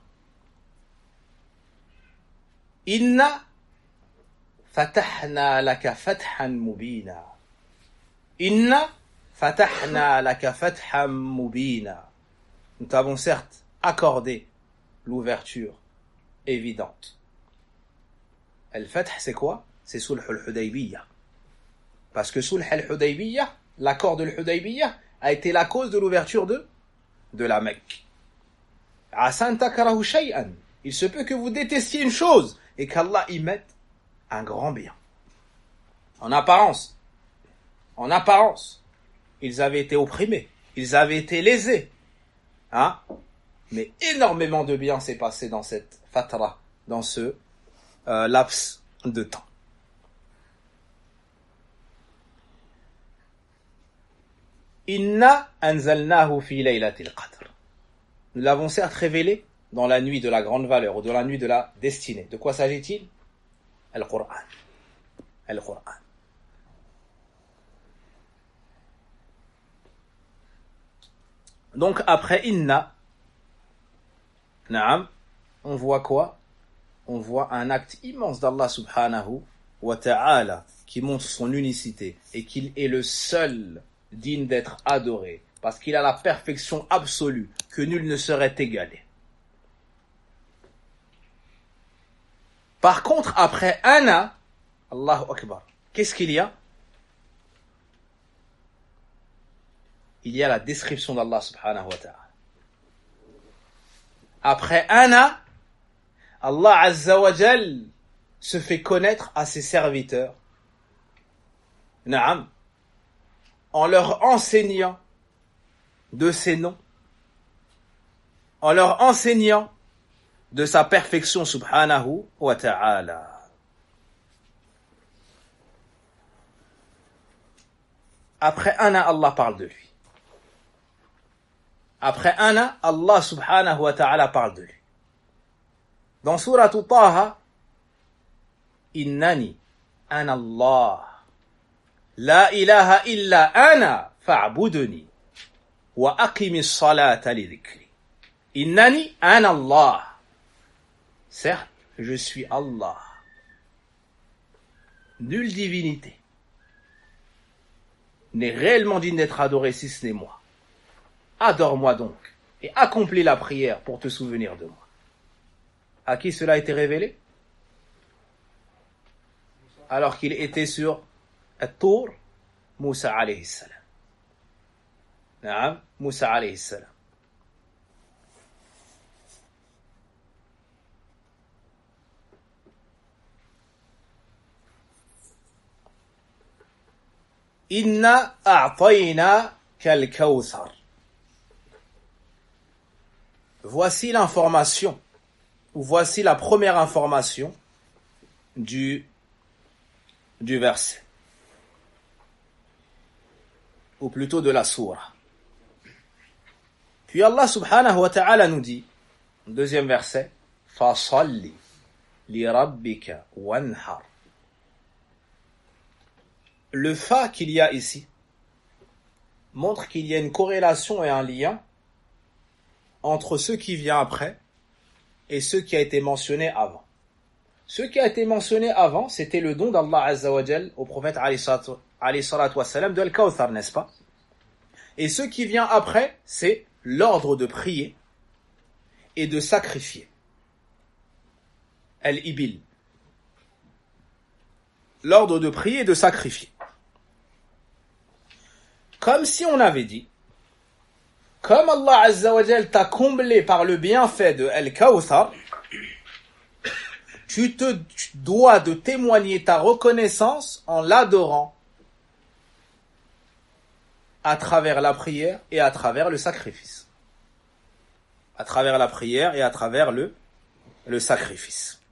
Inna fatahna laka fathan mubina. Inna fatahna laka fathan mubina. Nous t'avons certes accordé l'ouverture évidente. Al-Fath, c'est quoi? C'est Sulh al-Hudaybiyah. Parce que Sulh al-Hudaybiyah, l'accord de l'Hudaybiyah, a été la cause de l'ouverture de, de la Mecque. Asan takrahu shay'an. Il se peut que vous détestiez une chose et qu'Allah y mette un grand bien. En apparence, en apparence, ils avaient été opprimés, ils avaient été lésés. Hein? Mais énormément de bien s'est passé dans cette fatra, dans ce euh, laps de temps. Inna anzalnahu fi laylatil qadr. Nous l'avons certes révélé dans la nuit de la grande valeur ou dans la nuit de la destinée. De quoi s'agit-il? Al-Qur'an. Al-Qur'an. Donc après inna, naam, on voit quoi? On voit un acte immense d'Allah subhanahu wa ta'ala qui montre son unicité et qu'il est le seul digne d'être adoré parce qu'il a la perfection absolue que nul ne serait égalé. Par contre, après ana, Allahu Akbar, qu'est-ce qu'il y a? Il y a la description d'Allah subhanahu wa ta'ala. Après ana, Allah azza wa jal se fait connaître à ses serviteurs. Naam. En leur enseignant de ses noms, en leur enseignant de sa perfection subhanahu wa ta'ala. Après ana, Allah parle de lui. Après ana, Allah subhanahu wa ta'ala parle de lui. Dans Surah Taha, Innani ana Allah. La ilaha illa ana fa'buduni wa aqimis salata li dhikri. Innani ana Allah. Certes, je suis Allah. Nulle divinité n'est réellement digne d'être adorée si ce n'est moi. Adore-moi donc et accomplis la prière pour te souvenir de moi. À qui cela a été révélé? Alors qu'il était sur At-Tur, Moussa alayhi salam. Naam, Moussa alayhi salam. Inna a'tayna kal kawthar. Voici l'information, ou voici la première information du, du verset, ou plutôt de la sourate. Puis Allah subhanahu wa ta'ala nous dit, deuxième verset, فَصَلِّ لِرَبِّكَ وَانْحَرْ. Le fa qu'il y a ici, montre qu'il y a une corrélation et un lien entre ce qui vient après et ce qui a été mentionné avant. Ce qui a été mentionné avant, c'était le don d'Allah Azza wa Jal au prophète alayhi salatu wassalam de Al-Kawthar, n'est-ce pas? Et ce qui vient après, c'est l'ordre de prier et de sacrifier. Al-Ibil. L'ordre de prier et de sacrifier. Comme si on avait dit, comme Allah Azza wa Jal t'a comblé par le bienfait de Al-Kawthar, tu te tu dois de témoigner ta reconnaissance en l'adorant à travers la prière et à travers le sacrifice. À travers la prière et à travers le, le sacrifice.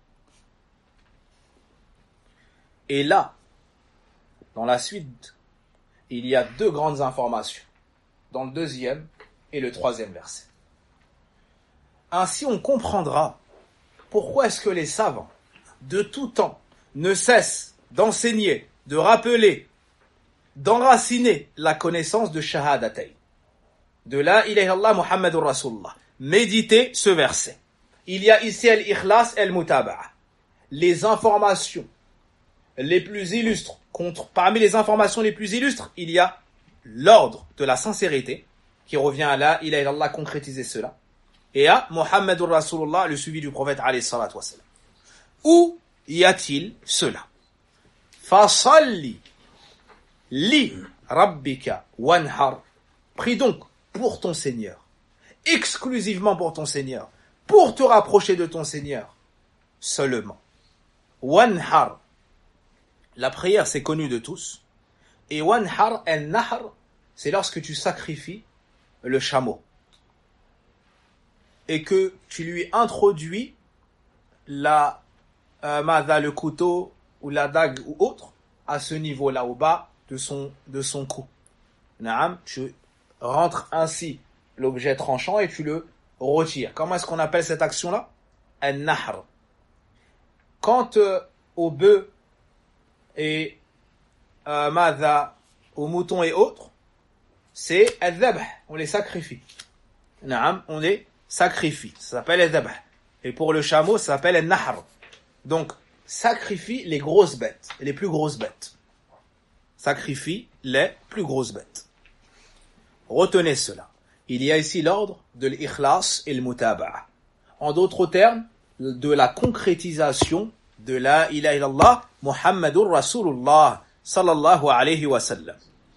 Et là, dans la suite, il y a deux grandes informations, dans le deuxième et le troisième verset. Ainsi, on comprendra pourquoi est-ce que les savants, de tout temps, ne cessent d'enseigner, de rappeler, d'enraciner la connaissance de Shahadatayn, de la ilaha illallah Muhammadur Rasulullah. Méditez ce verset. Il y a ici al-ikhlas et al-mutaba'a. Les informations les plus illustres, contre, parmi les informations les plus illustres, il y a l'ordre de la sincérité, qui revient à la ilaha illallah, concrétiser cela, et à Muhammadur Rasulullah, le suivi du prophète alayhi salatu wassalam. Où y a-t-il cela? Fasalli li rabbika wanhar. Prie donc pour ton Seigneur, exclusivement pour ton Seigneur, pour te rapprocher de ton Seigneur, seulement. Wanhar. La prière, c'est connu de tous. Et wanhar al-nahr, c'est lorsque tu sacrifies le chameau. Et que tu lui introduis la, euh, mada, le couteau ou la dague ou autre à ce niveau-là, au bas de son, de son cou. Naam, tu rentres ainsi l'objet tranchant et tu le retires. Comment est-ce qu'on appelle cette action-là? Al-nahr. Quant euh, au bœuf et euh, mada, aux moutons et autres, c'est al-dhabh, on les sacrifie. Naam, on les sacrifie. Ça s'appelle al-dhabh. Et pour le chameau, ça s'appelle al-nahr. Donc, sacrifie les grosses bêtes, les plus grosses bêtes. Sacrifie les plus grosses bêtes. Retenez cela. Il y a ici l'ordre de l'ikhlas et le mutaba'a. En d'autres termes, de la concrétisation de la ilaha illallah Muhammadur Rasulullah sallallahu alayhi wa sallam.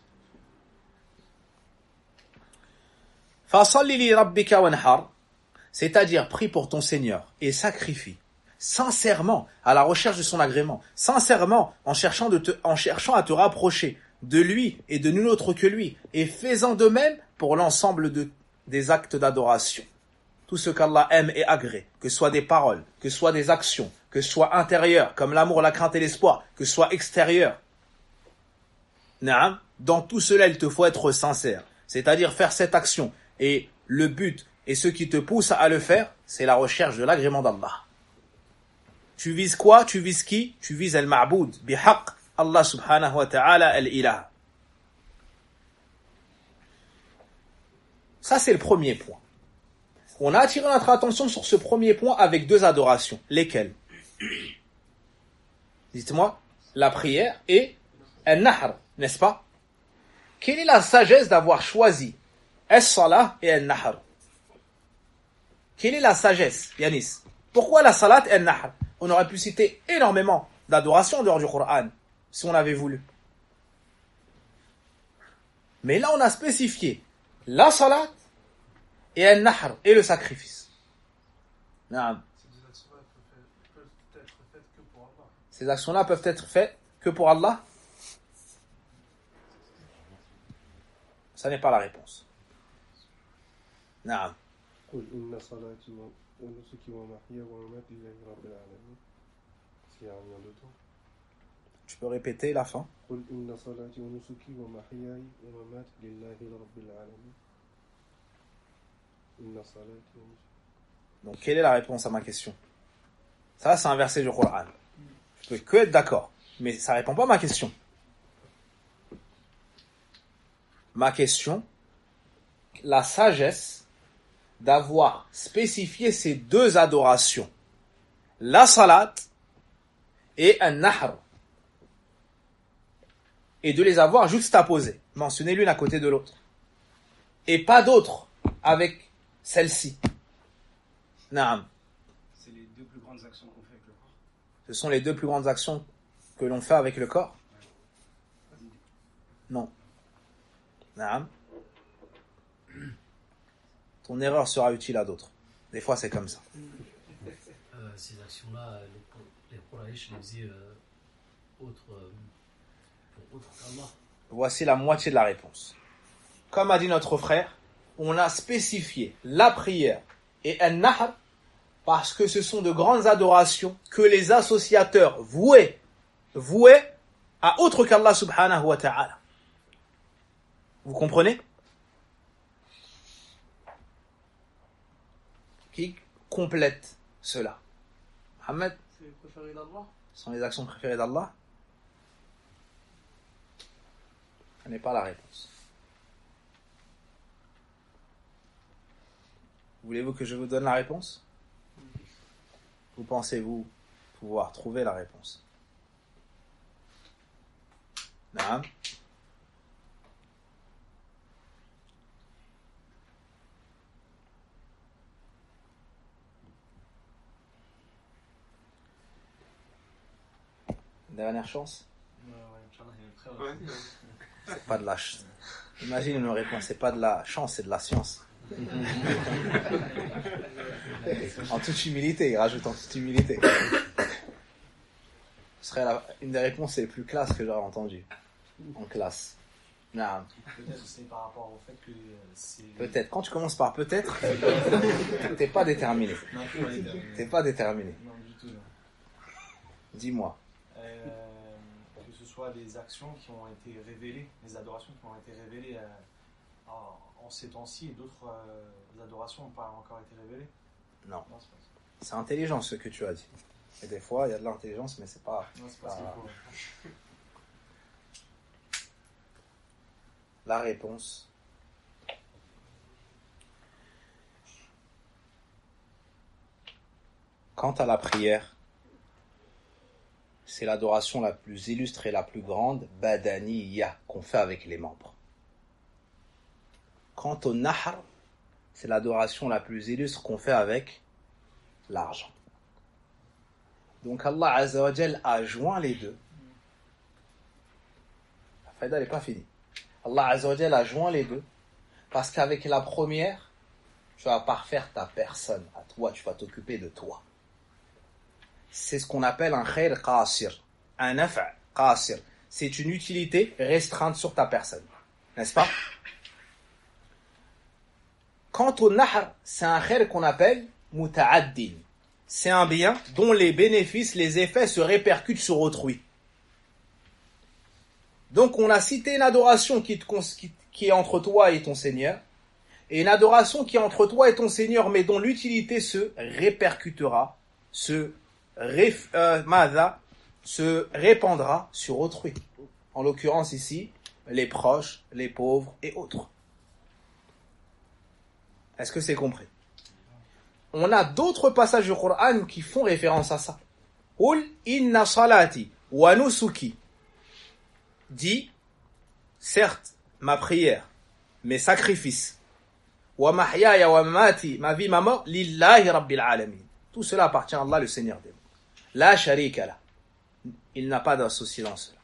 Fasalli li rabbika wanhar, c'est-à-dire prie pour ton Seigneur et sacrifie sincèrement à la recherche de son agrément, sincèrement en cherchant, de te, en cherchant à te rapprocher de lui et de nul autre que lui, et fais-en de même pour l'ensemble de, des actes d'adoration. Tout ce qu'Allah aime et agrée, que ce soit des paroles, que ce soit des actions, que ce soit intérieur, comme l'amour, la crainte et l'espoir, que ce soit extérieur. Naam, dans tout cela, il te faut être sincère, c'est-à-dire faire cette action. Et le but et ce qui te pousse à le faire, c'est la recherche de l'agrément d'Allah. Tu vises quoi? Tu vises qui? Tu vises al-ma'boud, bihaq, Allah subhanahu wa ta'ala al-ilah. Ça, c'est le premier point. On a attiré notre attention sur ce premier point avec deux adorations. Lesquelles? Dites-moi, la prière et al-nahr, n'est-ce pas? Quelle est la sagesse d'avoir choisi as-salah et al-nahr? Quelle est la sagesse, Yanis? Pourquoi la salat et al-nahr? On aurait pu citer énormément d'adorations en dehors du Coran, si on avait voulu. Mais là, on a spécifié la salat et al-nahr, et le sacrifice. Naam. Ces actions-là peuvent être faites que pour Allah? Ça n'est pas la réponse. Naam. Tu peux répéter la fin? Donc quelle est la réponse à ma question? Ça, c'est un verset du Coran. Je peux que être d'accord, mais ça répond pas à ma question. ma question, la sagesse d'avoir spécifié ces deux adorations, la salat et un nahr, et de les avoir juxtaposées, mentionnées l'une à côté de l'autre, et pas d'autres avec celle-ci. Naam. C'est les deux plus grandes actions qu'on fait avec le corps. Ce sont les deux plus grandes actions que l'on fait avec le corps? Non. Naam. Ton erreur sera utile à d'autres. Des fois, c'est comme ça. Euh, ces actions-là, les, les Quraysh les faisaient euh, autre, euh, pour autre qu'Allah. Voici la moitié de la réponse. Comme a dit notre frère, on a spécifié la prière et un nahr parce que ce sont de grandes adorations que les associateurs vouaient, vouaient à autre qu'Allah subhanahu wa ta'ala. Vous comprenez? Qui complète cela? Mohamed? C'est les préférés d'Allah. Ce sont les actions préférées d'Allah? Ce n'est pas la réponse. Voulez-vous que je vous donne la réponse? Vous pensez-vous pouvoir trouver la réponse? Naam. Dernière chance? Ouais. C'est pas de la chance. Imagine une réponse, c'est pas de la chance, c'est de la science. En toute humilité, il rajoute en toute humilité. Ce serait la, une des réponses les plus classes que j'aurais entendues en classe. Non. Peut-être c'est par rapport au fait que c'est... Peut-être. Quand tu commences par peut-être, t'es pas déterminé. Non, t'es pas déterminé. T'es pas déterminé. Non, du tout. Non. Dis-moi. Euh, que ce soit les actions qui ont été révélées, les adorations qui ont été révélées euh, en, en ces temps-ci et d'autres euh, adorations n'ont pas encore été révélées. Non. Non, c'est pas ça. C'est intelligent ce que tu as dit. Et des fois, il y a de l'intelligence, mais c'est pas... Non, c'est pas ce qu'il faut. La réponse. Quant à la prière, c'est l'adoration la plus illustre et la plus grande, badaniya, qu'on fait avec les membres. Quant au nahr, c'est l'adoration la plus illustre qu'on fait avec l'argent. Donc Allah Azza wa Jal a joint les deux. La faïda n'est pas finie. Allah Azza wa Jal a joint les deux parce qu'avec la première, tu vas parfaire ta personne à toi, tu vas t'occuper de toi. C'est ce qu'on appelle un khair qasir, un naf' qasir. C'est une utilité restreinte sur ta personne, n'est-ce pas? Quant au nahr, c'est un khair qu'on appelle muta'addin. C'est un bien dont les bénéfices, les effets se répercutent sur autrui. Donc on a cité une adoration qui, te, qui, qui est entre toi et ton Seigneur, et une adoration qui est entre toi et ton Seigneur, mais dont l'utilité se répercutera, se, ré, euh, mada, se répandra sur autrui. En l'occurrence ici, les proches, les pauvres et autres. Est-ce que c'est compris? On a d'autres passages du Coran qui font référence à ça. Ul inna salati wa nusuki. Dit, certes, ma prière, mes sacrifices, wa mahyaya wa mamati, ma vie, ma mort, lillahi rabbil alamin. Tout cela appartient à Allah, le Seigneur des mondes. La sharika la. Il n'a pas d'associé dans cela.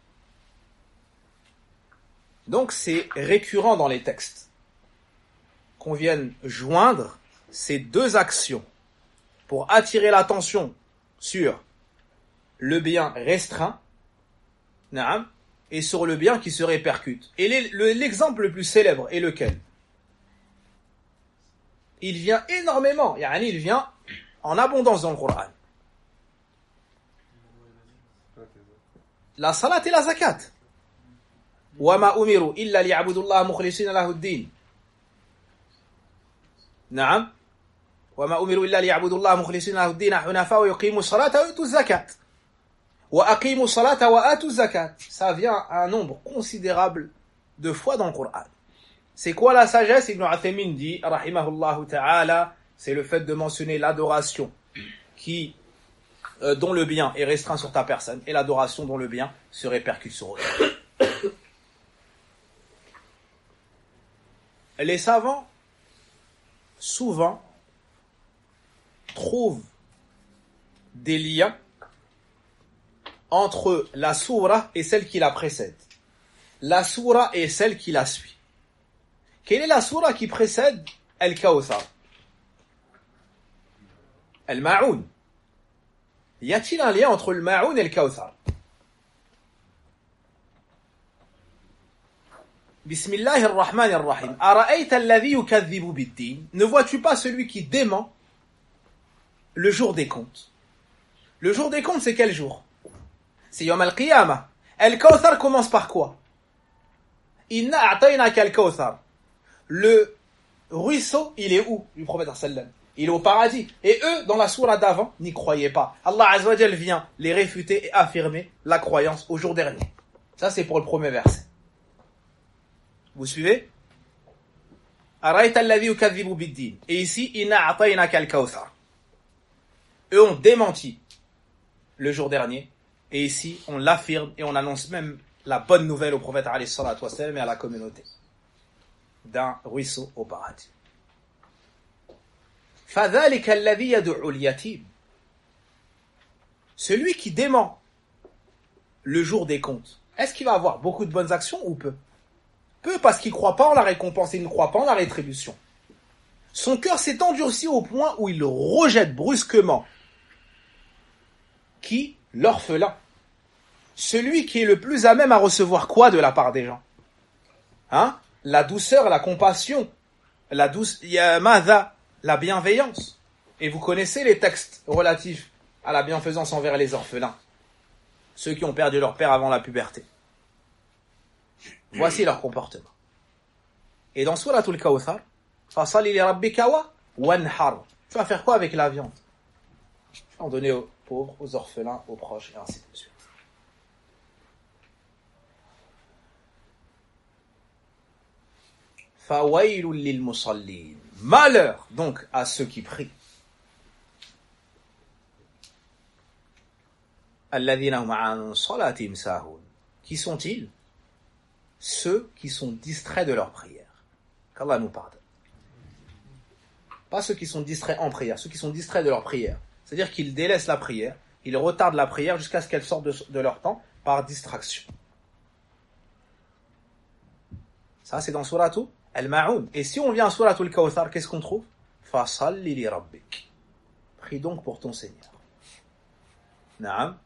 Donc c'est récurrent dans les textes qu'on vienne joindre ces deux actions pour attirer l'attention sur le bien restreint, naam, et sur le bien qui se répercute. Et l'exemple le plus célèbre est lequel? Il vient énormément, yani il vient en abondance dans le Coran. La salat et la zakat. Wa ma umiru illa liya'budullaha mukhlisina lahu ad-din. Naam. وما أمروا إلا ليعبدوا الله مخلصين له الدين حنفاء ويقيموا الصلاة ويؤتوا الزكاة وأقيموا الصلاة وآتوا الزكاة. Ça vient à un nombre considérable de fois dans le Coran. C'est quoi la sagesse? Ibn Uthaymin dit, rahimahullah ta'ala, c'est le fait de mentionner l'adoration qui, euh, dont le bien est restreint sur ta personne et l'adoration dont le bien se répercute sur autre. Les savants, souvent, trouvent des liens entre la sourate et celle qui la précède. La sourate et celle qui la suit. Quelle est la sourate qui précède Al-Kawthar? Al-Ma'oun. Y a-t-il un lien entre le Ma'oun et le Kawthar? Bismillahir Rahmanir Rahim. Ara'ayta alladhi yukadhibu bid-din. Ne vois-tu pas celui qui dément le jour des comptes? Le jour des comptes, c'est quel jour? C'est Yom al-Qiyamah. Al-Kawthar commence par quoi? Inna a'taynaka al-Kawthar. Le ruisseau, il est où, du prophète sallam? Il est au paradis. Et eux, dans la sourate d'avant, n'y croyaient pas. Allah Azza wa Jal vient les réfuter et affirmer la croyance au jour dernier. Ça, c'est pour le premier verset. Vous suivez? Ara'ayta alladhi yukadhibu bid-din. Et ici, inna a'taynaka al-Kawthar. Eux ont démenti le jour dernier. Et ici, on l'affirme et on annonce même la bonne nouvelle au prophète alayhi salatu wa sallam et à la communauté d'un ruisseau au paradis. فَذَلِكَ الَّذِي يَدُعُ الْيَتِيمَ. Celui qui dément le jour des comptes, est-ce qu'il va avoir beaucoup de bonnes actions ou peu? Peu, parce qu'il ne croit pas en la récompense et il ne croit pas en la rétribution. Son cœur s'est endurci au point où il rejette brusquement qui? L'orphelin. Celui qui est le plus à même à recevoir quoi de la part des gens? Hein? La douceur, la compassion, la douce, madha, la bienveillance. Et vous connaissez les textes relatifs à la bienfaisance envers les orphelins, ceux qui ont perdu leur père avant la puberté. Voici leur comportement. Et dans Suratul Kawthar, fasalli li rabbika wa wanhar. Tu vas faire quoi avec la viande? Tu vas en donner aux pauvres, aux orphelins, aux proches, et ainsi de suite. Fawailul lil musallin. Malheur donc à ceux qui prient. Alladhina hum an salatihim sahun. Qui sont-ils? Ceux qui sont distraits de leur prière. Qu'Allah nous pardonne. Pas ceux qui sont distraits en prière, ceux qui sont distraits de leur prière. C'est-à-dire qu'ils délaissent la prière, ils retardent la prière jusqu'à ce qu'elle sorte de, de leur temps par distraction. Ça, c'est dans Suratu Al-Ma'oun. Et si on vient à Suratu Al-Kawthar, qu'est-ce qu'on trouve? Fasalli li rabbik. Prie donc pour ton Seigneur. Naam.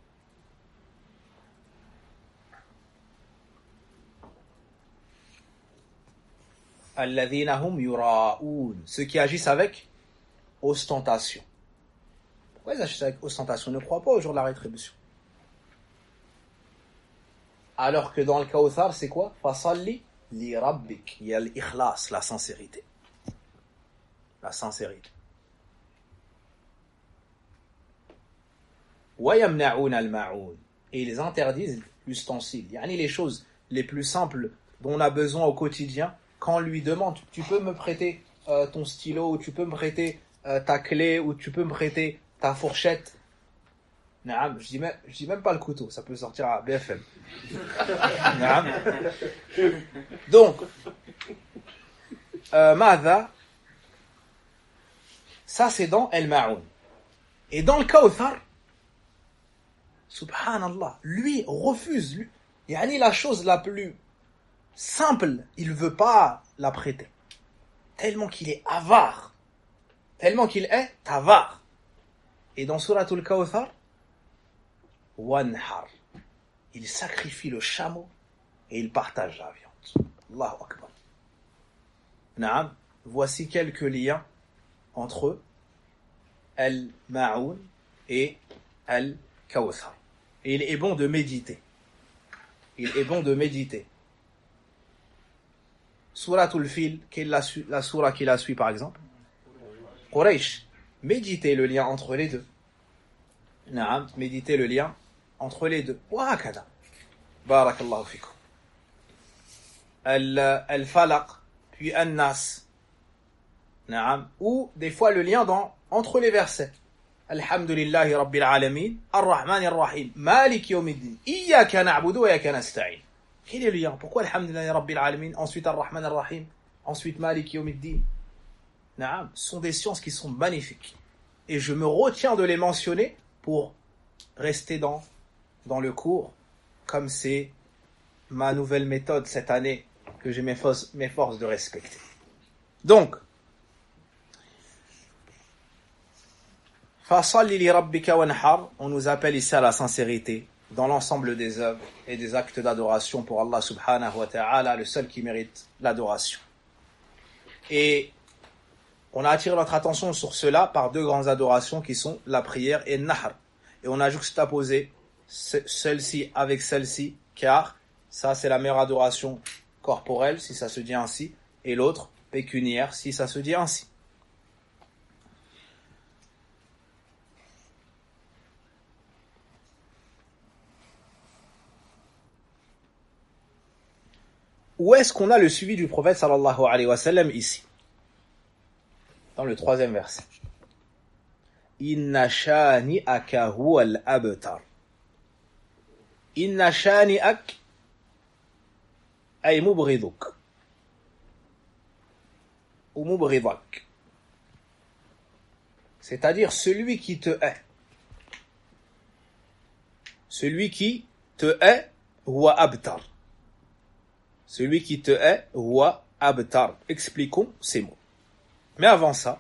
Alladhina hum yura'oun. Ceux qui agissent avec ostentation. Pourquoi ils agissent avec ostentation? Ils ne croient pas au jour de la rétribution. Alors que dans le Kawthar, c'est quoi? Fasalli li rabbik. Il y a l'ikhlas, la sincérité. La sincérité. Wa yamna'un al-ma'oun. Et ils interdisent l'ustensile. Yani les choses les plus simples dont on a besoin au quotidien. Quand on lui demande, tu peux me prêter euh, ton stylo, ou tu peux me prêter euh, ta clé, ou tu peux me prêter ta fourchette. Naam, je dis même, je dis même pas le couteau, ça peut sortir à B F M. Naam. Donc, euh, Madha, ça c'est dans Al-Ma'oun. Et dans le Kawthar, subhanallah, lui refuse, lui, yani la chose la plus simple, il ne veut pas la prêter. Tellement qu'il est avare. Tellement qu'il est avare. Et dans Suratul Kawthar, wanhar. Il sacrifie le chameau et il partage la viande. Allahu Akbar. Naam. Voici quelques liens entre Al-Ma'oun et Al-Kawthar. Et il est bon de méditer. Il est bon de méditer. Suratul Fil, qui est la, la sourate qui la suit par exemple. Quraysh. Méditez le lien entre les deux. Naam, méditez le lien entre les deux. Wa hakada. Barakallahu fikum. Al-Falaq, puis An-Nas. Na'am. Ou des fois le lien dans, entre les versets. Alhamdulillahi Rabbil Alamin, Ar-Rahman Ar-Rahim, Malik Yawmiddin, Iyyaka na'budu wa iyyaka nasta'in. Quel est le lien? Pourquoi Alhamdulillahi Rabbil Alamin, ensuite Ar-Rahman Ar-Rahim, ensuite Malik Yawmiddin? Na'am. Ce sont des sciences qui sont magnifiques. Et je me retiens de les mentionner pour rester dans, dans le cours, comme c'est ma nouvelle méthode cette année que je m'efforce, m'efforce de respecter. Donc, Fasalli li rabbika wanhar, on nous appelle ici à la sincérité dans l'ensemble des œuvres et des actes d'adoration pour Allah subhanahu wa ta'ala, le seul qui mérite l'adoration. Et on a attiré notre attention sur cela par deux grandes adorations qui sont la prière et le nahr. Et on a juxtaposé celle-ci avec celle-ci, car ça c'est la meilleure adoration corporelle, si ça se dit ainsi, et l'autre pécuniaire, si ça se dit ainsi. Où est-ce qu'on a le suivi du prophète sallallahu alayhi wa sallam ici? Dans le troisième verset. Inna shani'aka huwal abtar. Inna shani'ak ay mubghiduk. Ou mubghidak. C'est-à-dire celui qui te hait. Celui qui te hait, huwa abtar. Celui qui te hait, huwa abtar. Expliquons ces mots. Mais avant ça,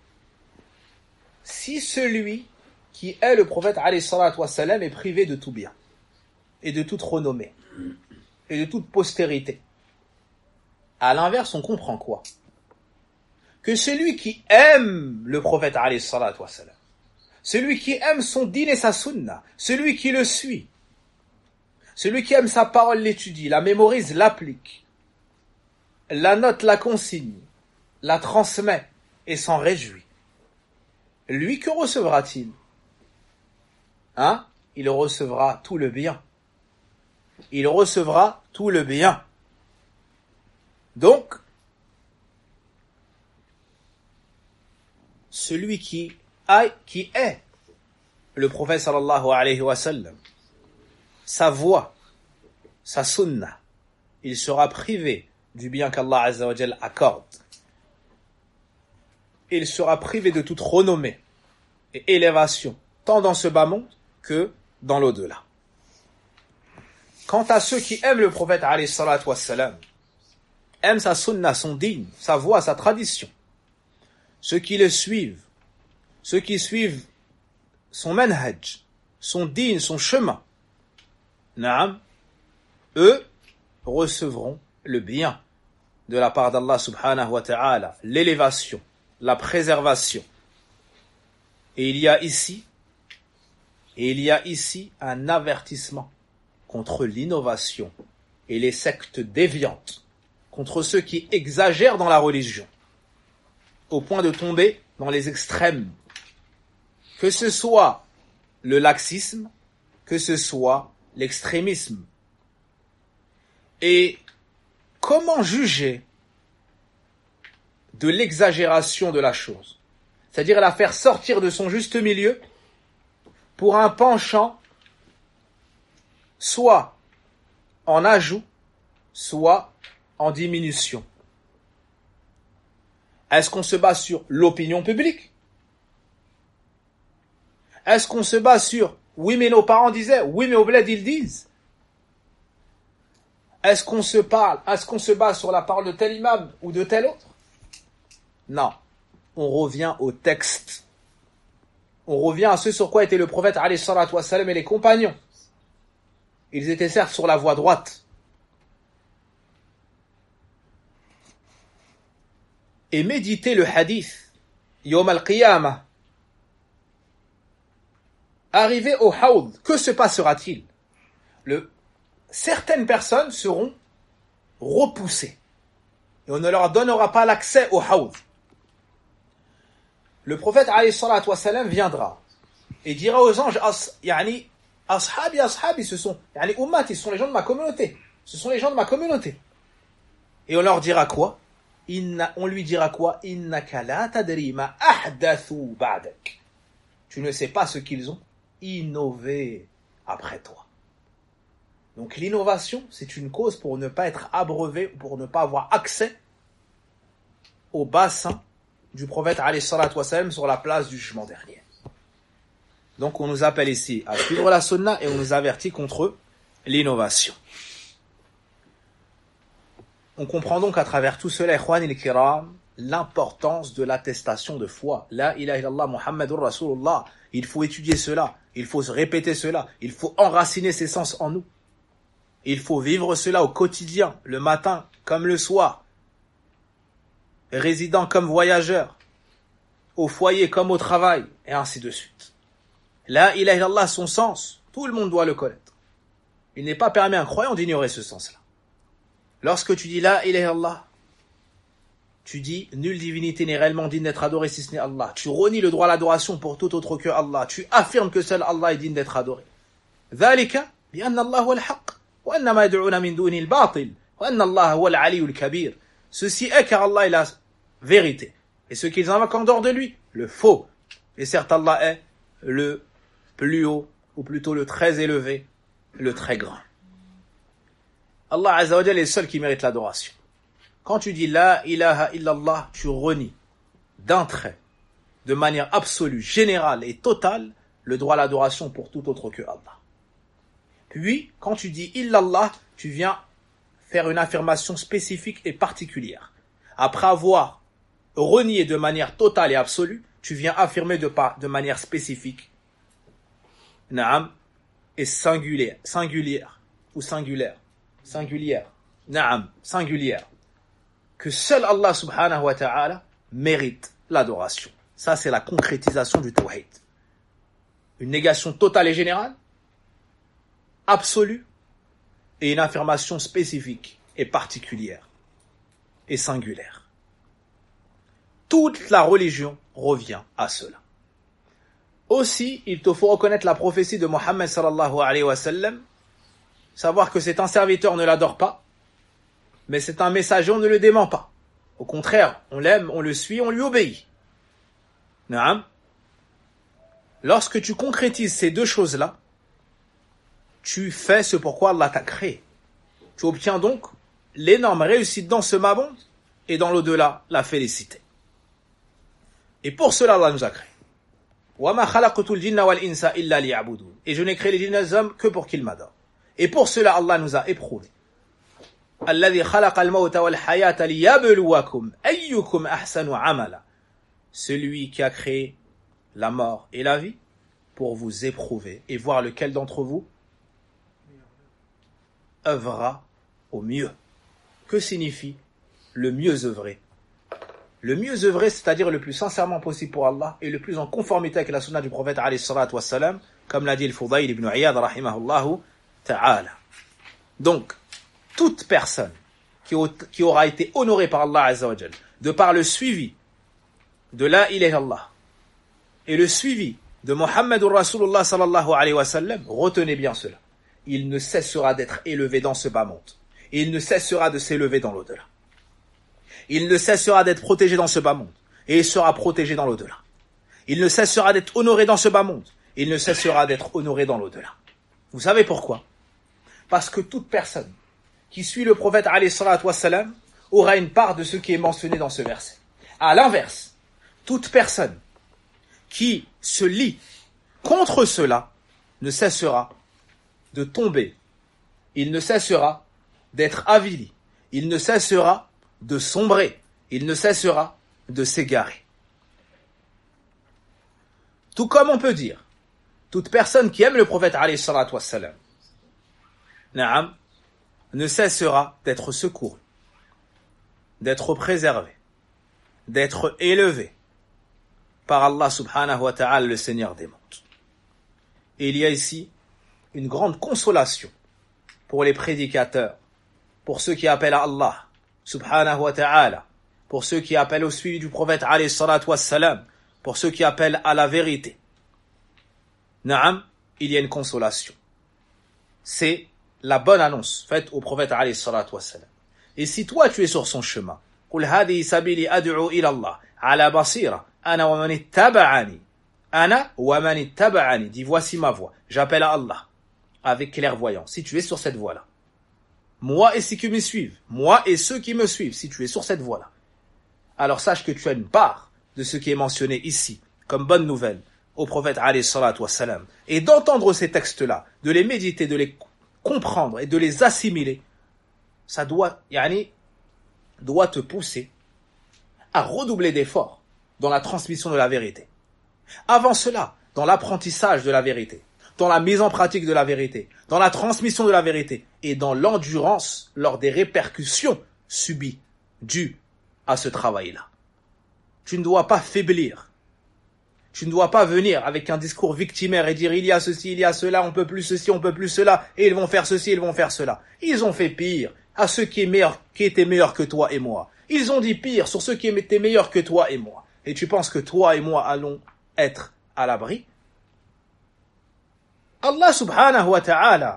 si celui qui est le prophète alayhi salatu wa salam est privé de tout bien, et de toute renommée, et de toute postérité, à l'inverse, on comprend quoi? Que celui qui aime le prophète alayhi salatu wa salam, celui qui aime son din et sa sunna, celui qui le suit, celui qui aime sa parole l'étudie, la mémorise, l'applique, la note, la consigne, la transmet et s'en réjouit. Lui, que recevra-t-il? Hein? Il recevra tout le bien. Il recevra tout le bien. Donc, celui qui, a, qui est le prophète sallallahu alayhi wa sallam, sa voix, sa sunna, il sera privé du bien qu'Allah Azza wa Jal accorde. Il sera privé de toute renommée et élévation, tant dans ce bas monde que dans l'au-delà. Quant à ceux qui aiment le prophète alayhi salatu wassalam, aiment sa sunna, son din, sa voix, sa tradition, ceux qui le suivent, ceux qui suivent son manhaj, son din, son chemin, Naam, eux recevront le bien de la part d'Allah subhanahu wa ta'ala, l'élévation, la préservation. Et il y a ici, et il y a ici un avertissement contre l'innovation et les sectes déviantes, contre ceux qui exagèrent dans la religion, au point de tomber dans les extrêmes, que ce soit le laxisme, que ce soit l'extrémisme. Et comment juger de l'exagération de la chose? C'est-à-dire la faire sortir de son juste milieu pour un penchant soit en ajout, soit en diminution. Est-ce qu'on se base sur l'opinion publique? Est-ce qu'on se base sur oui mais nos parents disaient, oui mais au bled ils disent? Est-ce qu'on se parle, est-ce qu'on se base sur la parole de tel imam ou de tel autre? Non. On revient au texte. On revient à ce sur quoi était le prophète alayhi salatu wassalam et les compagnons. Ils étaient certes sur la voie droite. Et méditez le hadith, Yawm al-Qiyamah. Arrivé au Hawd, que se passera-t-il? Le, certaines personnes seront repoussées. Et on ne leur donnera pas l'accès au Hawd. Le prophète alayhi salatu wassalam viendra et dira aux anges, As, yani, ashabi, ashabi, ce sont, yani, ummati, ce sont les gens de ma communauté. Ce sont les gens de ma communauté. Et on leur dira quoi? Inna, on lui dira quoi? Innaka la tadri ma ahdathu ba'dak. Tu ne sais pas ce qu'ils ont innové après toi. Donc l'innovation, c'est une cause pour ne pas être abreuvé, pour ne pas avoir accès au bassin du prophète alayhi salatu wassalam sur la place du jugement dernier. Donc on nous appelle ici à suivre la sunna et on nous avertit contre l'innovation. On comprend donc à travers tout cela, ikhwan il-kiram, l'importance de l'attestation de foi. La ilaha illallah Muhammadur Rasulullah. Il faut étudier cela, il faut se répéter cela, il faut enraciner ces sens en nous. Il faut vivre cela au quotidien, le matin comme le soir, résident comme voyageur, au foyer comme au travail, et ainsi de suite. La ilaha illallah, son sens, tout le monde doit le connaître. Il n'est pas permis à un croyant d'ignorer ce sens-là. Lorsque tu dis la ilaha illallah, tu dis nulle divinité n'est réellement digne d'être adorée si ce n'est Allah. Tu renies le droit à l'adoration pour tout autre que Allah. Tu affirmes que seul Allah est digne d'être adoré. ذلك بأن الله هو الحق وأن ما يدعون من دونه الباطل وأن الله هو العلي الكبير. Ceci est car Allah est la vérité et ce qu'ils invoquent en dehors de lui, le faux. Et certes Allah est le plus haut ou plutôt le très élevé, le très grand. Allah Azza wa Jalla est le seul qui mérite l'adoration. Quand tu dis la ilaha illallah, tu renies d'un trait, de manière absolue, générale et totale, le droit à l'adoration pour tout autre que Allah. Puis, quand tu dis illallah, tu viens faire une affirmation spécifique et particulière. Après avoir renié de manière totale et absolue, tu viens affirmer de, pas, de manière spécifique, naam, et singulière, singulière, ou singulière, singulière, naam, singulière, que seul Allah subhanahu wa ta'ala mérite l'adoration. Ça, c'est la concrétisation du tawhid. Une négation totale et générale, absolue, et une affirmation spécifique et particulière et singulière. Toute la religion revient à cela. Aussi, il te faut reconnaître la prophétie de Mohammed sallallahu alayhi wa sallam, savoir que c'est un serviteur, on ne l'adore pas, mais c'est un messager, on ne le dément pas. Au contraire, on l'aime, on le suit, on lui obéit. Naam. Lorsque tu concrétises ces deux choses-là, tu fais ce pourquoi Allah t'a créé. Tu obtiens donc l'énorme réussite dans ce bas monde et dans l'au-delà, la félicité. Et pour cela, Allah nous a créés. وَمَا خَلَقْتُ الْجِنَّ وَالْإِنسَ إِلَّا لِيَعْبُدُونَ. Et je n'ai créé les djinns et les hommes que pour qu'ils m'adorent. Et pour cela, Allah nous a éprouvés. الَّذِي خَلَقَ الْمَوْتَ وَالْحَيَاةَ لِيَبْلُوَكُمْ أَيُّكُمْ أَحْسَنُ عَمَلًا. Celui qui a créé la mort et la vie pour vous éprouver et voir lequel d'entre vous œuvrera au mieux. Que signifie le mieux œuvrer? Le mieux œuvrer, c'est-à-dire le plus sincèrement possible pour Allah et le plus en conformité avec la sunna du prophète alayhi salatu wassalam, comme l'a dit le Fudayl ibn Iyad rahimahullahu ta'ala. Donc, toute personne qui, qui aura été honorée par Allah Azza wa Jal, de par le suivi de la ilaha illallah et le suivi de Muhammadur Rasulullah sallallahu alayhi wa sallam, retenez bien cela. Il ne cessera d'être élevé dans ce bas monde. Et il ne cessera de s'élever dans l'au-delà. Il ne cessera d'être protégé dans ce bas monde. Et il sera protégé dans l'au-delà. Il ne cessera d'être honoré dans ce bas monde. Et il ne cessera d'être honoré dans l'au-delà. Vous savez pourquoi? Parce que toute personne qui suit le prophète alayhi salatu wassalam aura une part de ce qui est mentionné dans ce verset. À l'inverse, toute personne qui se lie contre cela ne cessera de tomber, il ne cessera d'être avili, il ne cessera de sombrer, il ne cessera de s'égarer. Tout comme on peut dire, toute personne qui aime le prophète alayhi salatu wassalam, naam, ne cessera d'être secouru, d'être préservé, d'être élevé par Allah subhanahu wa ta'ala, le Seigneur des mondes. Et il y a ici une grande consolation pour les prédicateurs, pour ceux qui appellent à Allah subhanahu wa ta'ala, pour ceux qui appellent au suivi du prophète alayhi salatu wassalam, pour ceux qui appellent à la vérité. Naam, il y a une consolation. C'est la bonne annonce faite au prophète alayhi salatu wassalam. Et si toi tu es sur son chemin, قل هذه سبيلي أدعو إلى الله على بصيرة أنا ومن اتبعني أنا ومن اتبعني. Dis voici ma voie. J'appelle à Allah avec clairvoyance. Si tu es sur cette voie-là. Moi et ceux qui me suivent. Moi et ceux qui me suivent. Si tu es sur cette voie-là. Alors sache que tu as une part de ce qui est mentionné ici comme bonne nouvelle au prophète alayhi salatu wassalam. Et d'entendre ces textes-là, de les méditer, de les comprendre et de les assimiler, ça doit, yani, doit te pousser à redoubler d'efforts dans la transmission de la vérité. Avant cela, dans l'apprentissage de la vérité, dans la mise en pratique de la vérité, dans la transmission de la vérité et dans l'endurance lors des répercussions subies dues à ce travail-là. Tu ne dois pas faiblir. Tu ne dois pas venir avec un discours victimaire et dire il y a ceci, il y a cela, on peut plus ceci, on peut plus cela, et ils vont faire ceci, ils vont faire cela. Ils ont fait pire à ceux qui, est meilleur, qui étaient meilleurs que toi et moi. Ils ont dit pire sur ceux qui étaient meilleurs que toi et moi. Et tu penses que toi et moi allons être à l'abri? Allah subhanahu wa ta'ala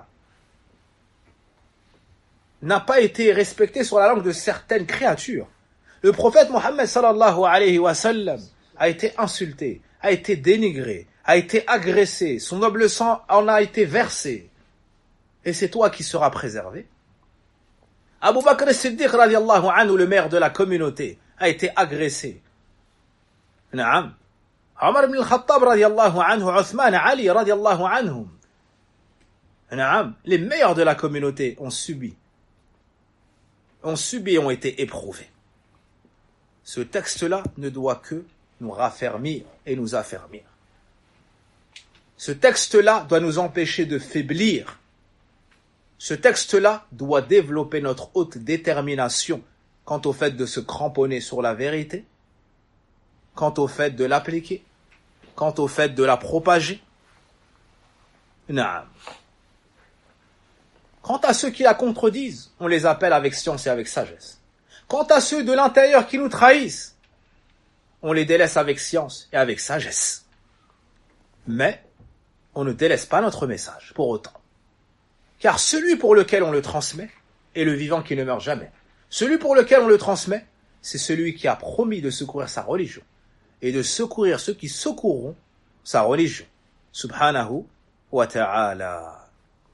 n'a pas été respecté sur la langue de certaines créatures. Le prophète Mohammed sallallahu alayhi wa sallam a été insulté, a été dénigré, a été agressé, son noble sang en a été versé. Et c'est toi qui seras préservé. Abu Bakr as-Siddiq radiallahu anhu, le maire de la communauté, a été agressé. Naam. Omar ibn al-Khattab radiallahu anhu, Uthman, Ali radiallahu anhum. Naam. Les meilleurs de la communauté ont subi, ont subi et ont été éprouvés. Ce texte-là ne doit que nous raffermir et nous affermir. Ce texte-là doit nous empêcher de faiblir. Ce texte-là doit développer notre haute détermination quant au fait de se cramponner sur la vérité, quant au fait de l'appliquer, quant au fait de la propager. Naam. Quant à ceux qui la contredisent, on les appelle avec science et avec sagesse. Quant à ceux de l'intérieur qui nous trahissent, on les délaisse avec science et avec sagesse. Mais on ne délaisse pas notre message pour autant. Car celui pour lequel on le transmet est le vivant qui ne meurt jamais. Celui pour lequel on le transmet, c'est celui qui a promis de secourir sa religion et de secourir ceux qui secourront sa religion. Subhanahu wa ta'ala.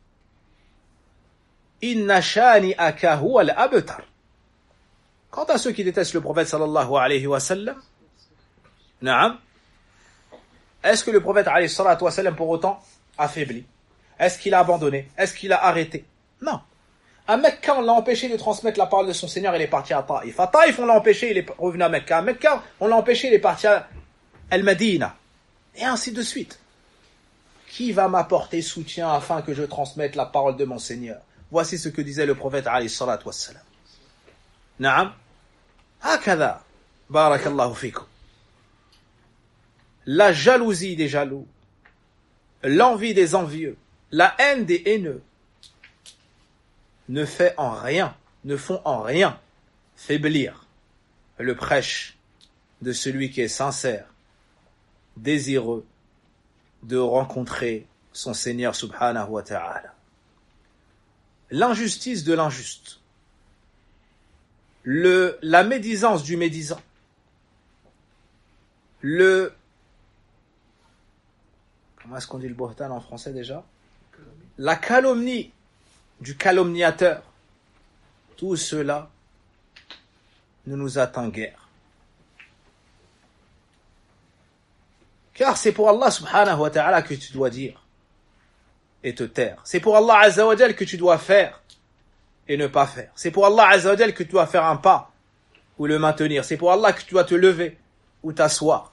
Inna shani'aka huwa al-abtar. Quant à ceux qui détestent le prophète sallallahu alayhi wa sallam, naam, est-ce que le prophète alayhi salatu wa sallam pour autant a faibli? Est-ce qu'il a abandonné? Est-ce qu'il a arrêté? Non. À Mecca, on l'a empêché de transmettre la parole de son Seigneur, il est parti à Taïf. À Taïf, on l'a empêché, il est revenu à Mecca. À Mecca, on l'a empêché, il est parti à Al-Madina. Et ainsi de suite. Qui va m'apporter soutien afin que je transmette la parole de mon Seigneur? Voici ce que disait le prophète alayhi salatu wa sallam. Naam. Hakada. Barakallahu fikum. La jalousie des jaloux, l'envie des envieux, la haine des haineux ne fait en rien, ne font en rien faiblir le prêche de celui qui est sincère, désireux de rencontrer son Seigneur subhanahu wa ta'ala. L'injustice de l'injuste, le, la médisance du médisant, le... Comment est-ce qu'on dit le bohtan en français déjà? La calomnie du calomniateur. Tout cela ne nous atteint guère. Car c'est pour Allah subhanahu wa ta'ala que tu dois dire et te taire. C'est pour Allah azza wa jal que tu dois faire et ne pas faire. C'est pour Allah azza wa jal que tu dois faire un pas ou le maintenir. C'est pour Allah que tu dois te lever ou t'asseoir.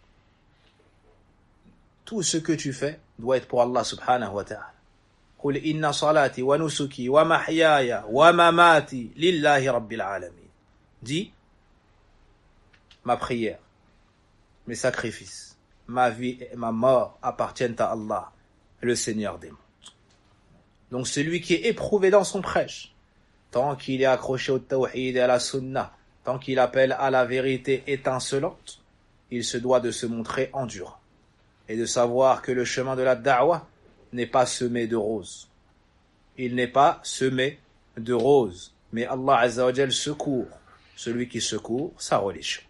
Tout ce que tu fais doit être pour Allah subhanahu wa ta'ala. قل إن صلاتي ونسكي ومحياي ومماتي لله رب العالمين. Dis, ma prière, mes sacrifices, ma vie et ma mort appartiennent à Allah, le Seigneur des mondes. Donc celui qui est éprouvé dans son prêche, tant qu'il est accroché au tawhid et à la sunnah, tant qu'il appelle à la vérité étincelante, il se doit de se montrer endurant et de savoir que le chemin de la da'wah n'est pas semé de roses. Il n'est pas semé de roses, mais Allah Azza wa Jal secourt celui qui secourt sa religion.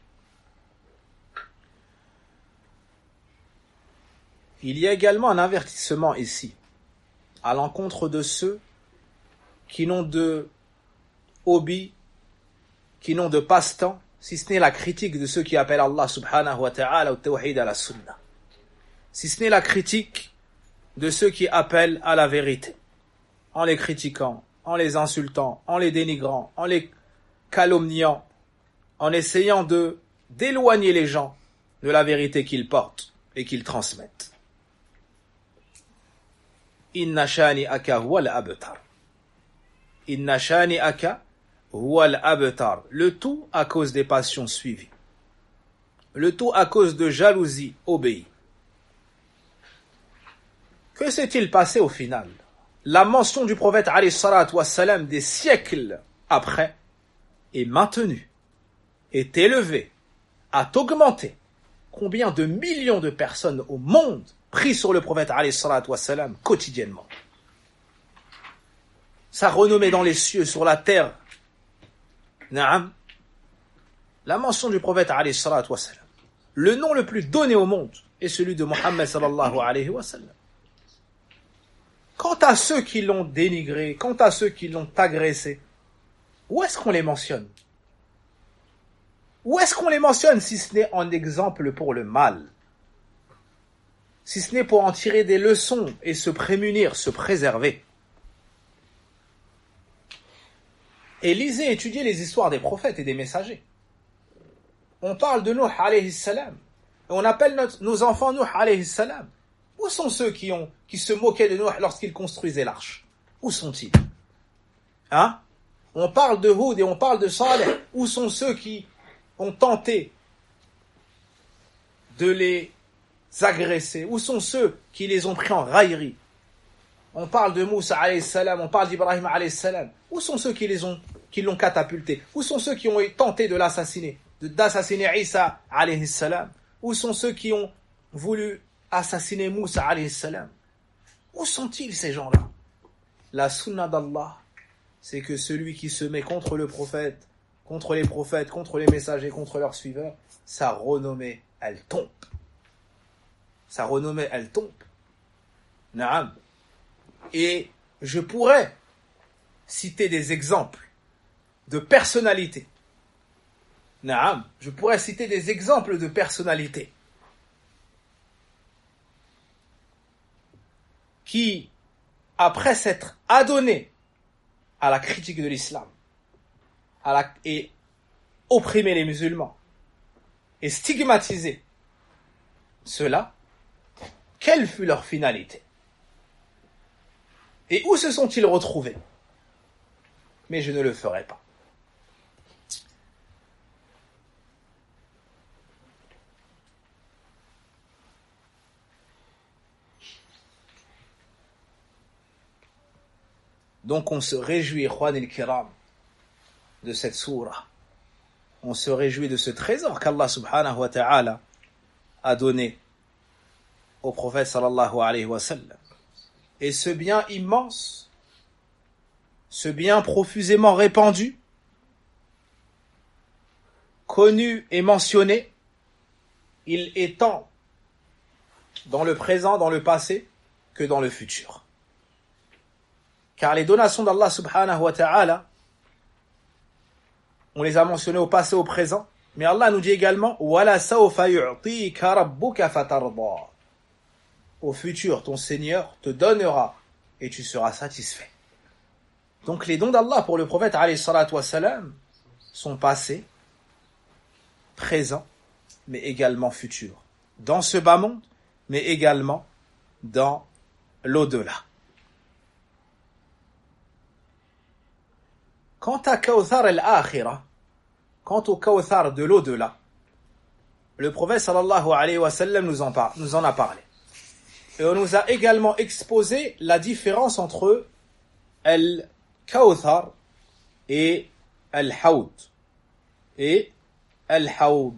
Il y a également un avertissement ici, à l'encontre de ceux qui n'ont de hobby, qui n'ont de passe-temps, si ce n'est la critique de ceux qui appellent Allah subhanahu wa ta'ala au tawhid à la sunna. Si ce n'est la critique de ceux qui appellent à la vérité, en les critiquant, en les insultant, en les dénigrant, en les calomniant, en essayant de d'éloigner les gens de la vérité qu'ils portent et qu'ils transmettent. Inna shani'aka huwa al-abtar. Inna shani'aka huwa al-abtar. Le tout à cause des passions suivies. Le tout à cause de jalousie obéie. Que s'est-il passé au final? La mention du prophète alayhi salatu wassalam des siècles après est maintenue, est élevée, a augmenté. Combien de millions de personnes au monde prient sur le prophète alayhi salatu wassalam quotidiennement? Sa renommée dans les cieux, sur la terre. Naam. La mention du prophète alayhi salatu wassalam. Le nom le plus donné au monde est celui de Muhammad sallallahu alayhi wa sallam. Quant à ceux qui l'ont dénigré, quant à ceux qui l'ont agressé, où est-ce qu'on les mentionne? Où est-ce qu'on les mentionne si ce n'est en exemple pour le mal? Si ce n'est pour en tirer des leçons et se prémunir, se préserver? Et lisez, étudiez les histoires des prophètes et des messagers. On parle de Nuh alayhi salam. Et on appelle notre, nos enfants Nuh alayhi salam. Où sont ceux qui, ont, qui se moquaient de Nuh lorsqu'ils construisaient l'arche? Où sont-ils? Hein? On parle de Houd et on parle de Saleh. Où sont ceux qui ont tenté de les agresser? Où sont ceux qui les ont pris en raillerie? On parle de Moussa alayhi salam, on parle d'Ibrahim alayhi salam. Où sont ceux qui les ont, qui l'ont catapulté? Où sont ceux qui ont tenté de l'assassiner, de, d'assassiner Isa alayhi salam? Où sont ceux qui ont voulu assassiner Moussa alayhi salam? Où sont-ils ces gens-là? La sunna d'Allah, c'est que celui qui se met contre le prophète, contre les prophètes, contre les messagers, contre leurs suiveurs, sa renommée, elle tombe. Sa renommée, elle tombe. Naam. Et je pourrais citer des exemples de personnalités. Naam. Je pourrais citer des exemples de personnalités qui, après s'être adonnés à la critique de l'islam, à la, et opprimer les musulmans, et stigmatiser ceux-là, quelle fut leur finalité? Et où se sont-ils retrouvés? Mais je ne le ferai pas. Donc on se réjouit, Ikhwan el-Kiram, de cette sourate. On se réjouit de ce trésor qu'Allah subhanahu wa ta'ala a donné au prophète sallallahu alayhi wa sallam. Et ce bien immense, ce bien profusément répandu, connu et mentionné, il est tant dans le présent, dans le passé, que dans le futur. Car les donations d'Allah subhanahu wa ta'ala, on les a mentionnées au passé, au présent, mais Allah nous dit également وَلَا سَوْفَ يُعْطِيكَ رَبُّكَ فَتَرْضَى. Au futur, ton Seigneur te donnera et tu seras satisfait. Donc les dons d'Allah pour le prophète alayhi salatu wassalam sont passés, présents, mais également futurs. Dans ce bas monde, mais également dans l'au-delà. Quant à Kawthar al-Akhira, quant au Kawthar de l'au-delà, le prophète sallallahu alayhi wa sallam nous en, par, nous en a parlé. Et on nous a également exposé la différence entre al-Kawthar et al-Hawd. Et al-Hawd.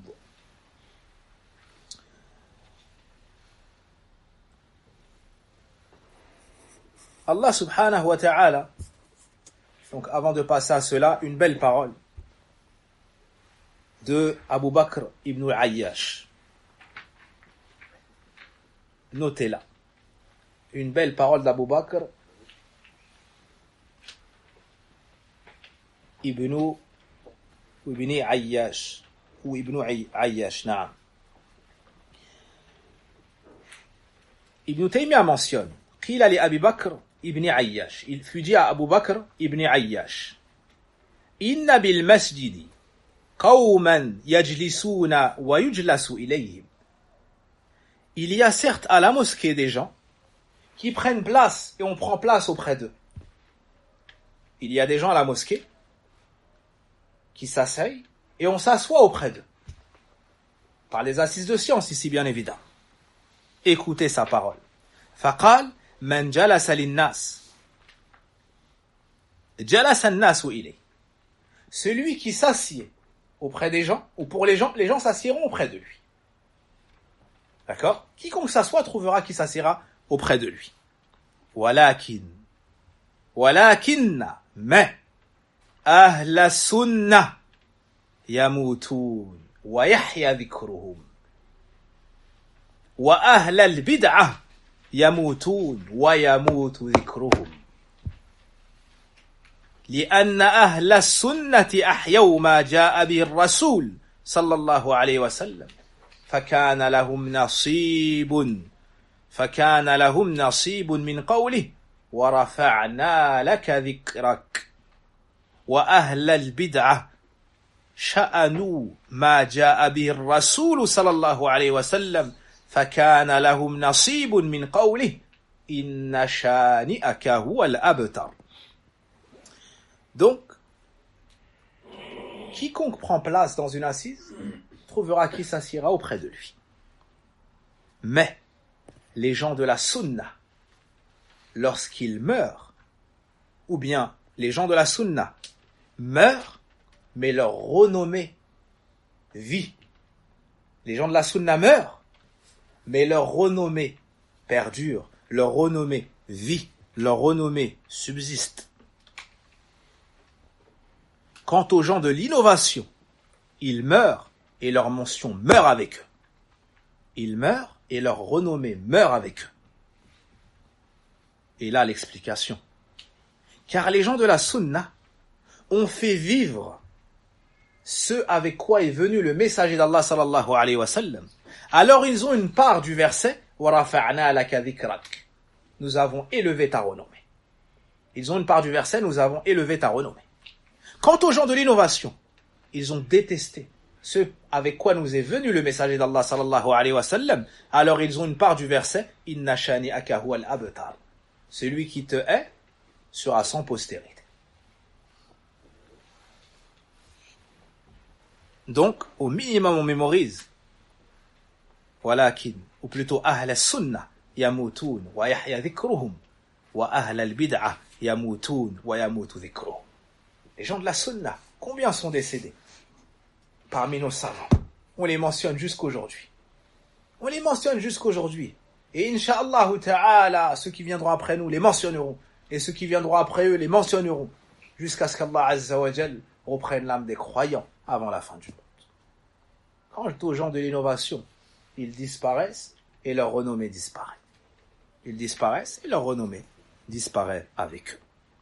Allah subhanahu wa ta'ala, donc avant de passer à cela, une belle parole. de Abu Bakr ibn Ayyash. Notez-la. Une belle parole d'Abu Bakr ibn, ibn Ayyash ou ibn Ayyash, naam. Ibn Taymiyyah mentionne قيل لأبي بكر ibn Ayyash, il fut dit à Abu Bakr ibn Ayyash, إن بالمسجد قوما يجلسون ويجلس إليهم. Il y a certes à la mosquée des gens qui prennent place et on prend place auprès d'eux. Il y a des gens à la mosquée qui s'asseyent et on s'assoit auprès d'eux. Par les assises de science ici bien évidemment. Écoutez sa parole. فقال من جلس للناس جلس الناس إليه. Celui qui s'assied auprès des gens, ou pour les gens, les gens s'assiéront auprès de lui. D'accord? Quiconque s'assoit trouvera qui s'assiera auprès de lui. ولكن ولكن mais أهل السنة يموتون ويحيى ذكرهم وأهل البدعة يموتون ويموت ذكرهم لأن أهل السنة أحيوا ما جاء به الرسول صلى الله عليه وسلم فكان لهم نصيب فكان لهم نصيب من قوله ورفعنا لك ذكرك وأهل البدعة شأنوا ما جاء به الرسول صلى الله عليه وسلم فكان لهم نصيب من قوله إن شانئك هو الأبتر. Donc, quiconque prend place dans une assise trouvera qui s'assiera auprès de lui. Mais les gens de la sunna, lorsqu'ils meurent, ou bien les gens de la sunna meurent, mais leur renommée vit. Les gens de la sunna meurent, mais leur renommée perdure, leur renommée vit, leur renommée subsiste. Quant aux gens de l'innovation, ils meurent et leur mention meurt avec eux. Ils meurent et leur renommée meurt avec eux. Et là l'explication. Car les gens de la sunna ont fait vivre ce avec quoi est venu le messager d'Allah sallallahu alayhi wa sallam. Alors ils ont une part du verset وَرَفَعْنَا لَكَ ذِكْرَكَ. Nous avons élevé ta renommée. Ils ont une part du verset, nous avons élevé ta renommée. Quant aux gens de l'innovation, ils ont détesté ce avec quoi nous est venu le messager d'Allah sallallahu alayhi wa sallam. Alors ils ont une part du verset Inna shani'aka huwa al-abtar. Celui qui te hait sera sans postérité. Donc, au minimum, on mémorise. Walakin, ou plutôt ahl as-sunnah yamutun wa yahya dhikruhum wa ahl al-bid'ah yamutun wa yamutu dhikruhum. Les gens de la sunna, combien sont décédés parmi nos savants? On les mentionne jusqu'aujourd'hui. On les mentionne jusqu'aujourd'hui. Et incha'Allah ta'ala, ceux qui viendront après nous les mentionneront. Et ceux qui viendront après eux les mentionneront. Jusqu'à ce qu'Allah Azza wa Jal reprenne l'âme des croyants avant la fin du monde. Quant aux gens de l'innovation, ils disparaissent et leur renommée disparaît. Ils disparaissent et leur renommée disparaît avec eux.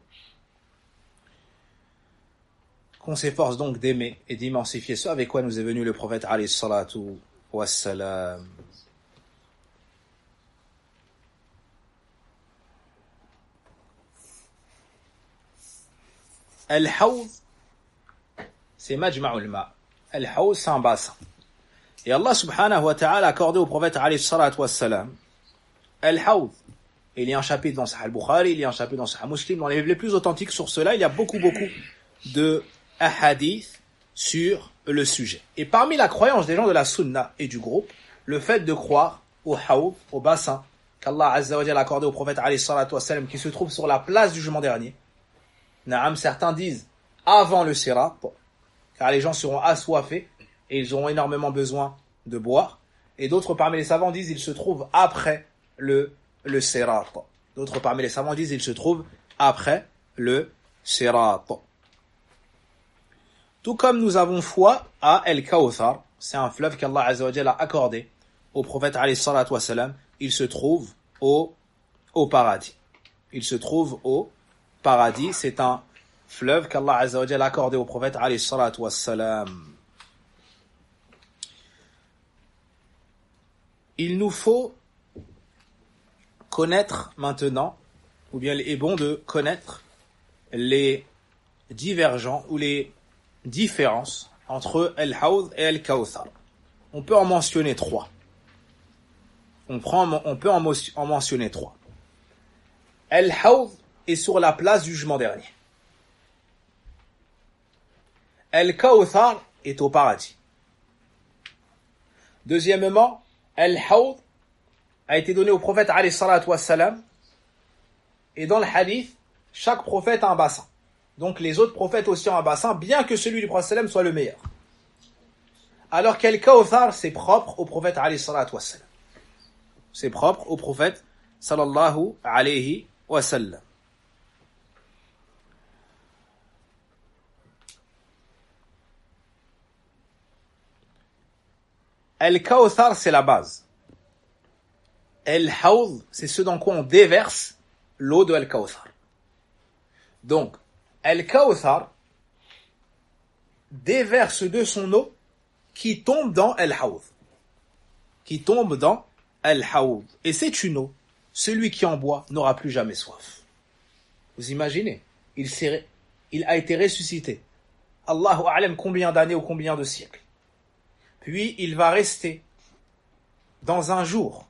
Qu'on s'efforce donc d'aimer et d'immensifier ce avec quoi nous est venu le prophète alayhi salatu wassalam. Al-Hawd, c'est Majma'ul Ma. Al-Hawd, c'est un bassin. Et Allah subhanahu wa ta'ala a accordé au prophète alayhi salatu wassalam Al-Hawd. Il y a un chapitre dans Sahih al-Bukhari, il y a un chapitre dans Sahih Muslim. Dans les, les plus authentiques sur cela, il y a beaucoup, beaucoup de hadiths sur le sujet. Et parmi la croyance des gens de la sunna et du groupe, le fait de croire au Hawd, au bassin, qu'Allah Azza wa Jalla a accordé au prophète alayhi salatu wassalam, qui se trouve sur la place du jugement dernier. Naam, certains disent avant le sirat, car les gens seront assoiffés et ils auront énormément besoin de boire. Et d'autres parmi les savants disent il se trouve après le, le sirat. D'autres parmi les savants disent il se trouve après le sirat. Tout comme nous avons foi à Al-Kawthar, c'est un fleuve qu'Allah Azza wa Jalla a accordé au prophète alayhi salatu wassalam, il se trouve au, au paradis. Il se trouve au paradis, c'est un fleuve qu'Allah Azza wa Jalla a accordé au prophète alayhi salatu wassalam. Il nous faut connaître maintenant, ou bien il est bon de connaître les divergents ou les différences entre Al-Hawd et Al-Kawthar. On peut en mentionner trois. On, prend, on peut en, en mentionner trois. Al-Hawd est sur la place du jugement dernier. Al-Kawthar est au paradis. Deuxièmement, Al-Hawd a été donné au prophète alayhi salatu wassalam, et dans le hadith, chaque prophète a un bassin. Donc les autres prophètes aussi ont un bassin, bien que celui du prophète sallam soit le meilleur. Alors qu'Al-Kawthar, c'est propre au prophète alayhi salatu wassalam. C'est propre au prophète sallallahu alayhi wa sallam. Al-Kawthar, c'est la base. Al-Hawd, c'est ce dans quoi on déverse l'eau de Al-Kawthar. Donc, Al-Kawthar déverse de son eau qui tombe dans Al-Hawd. Qui tombe dans Al-Hawd. Et c'est une eau. Celui qui en boit n'aura plus jamais soif. Vous imaginez, il, s'est, il a été ressuscité. Allahu a'lam combien d'années ou combien de siècles. Puis il va rester dans un jour.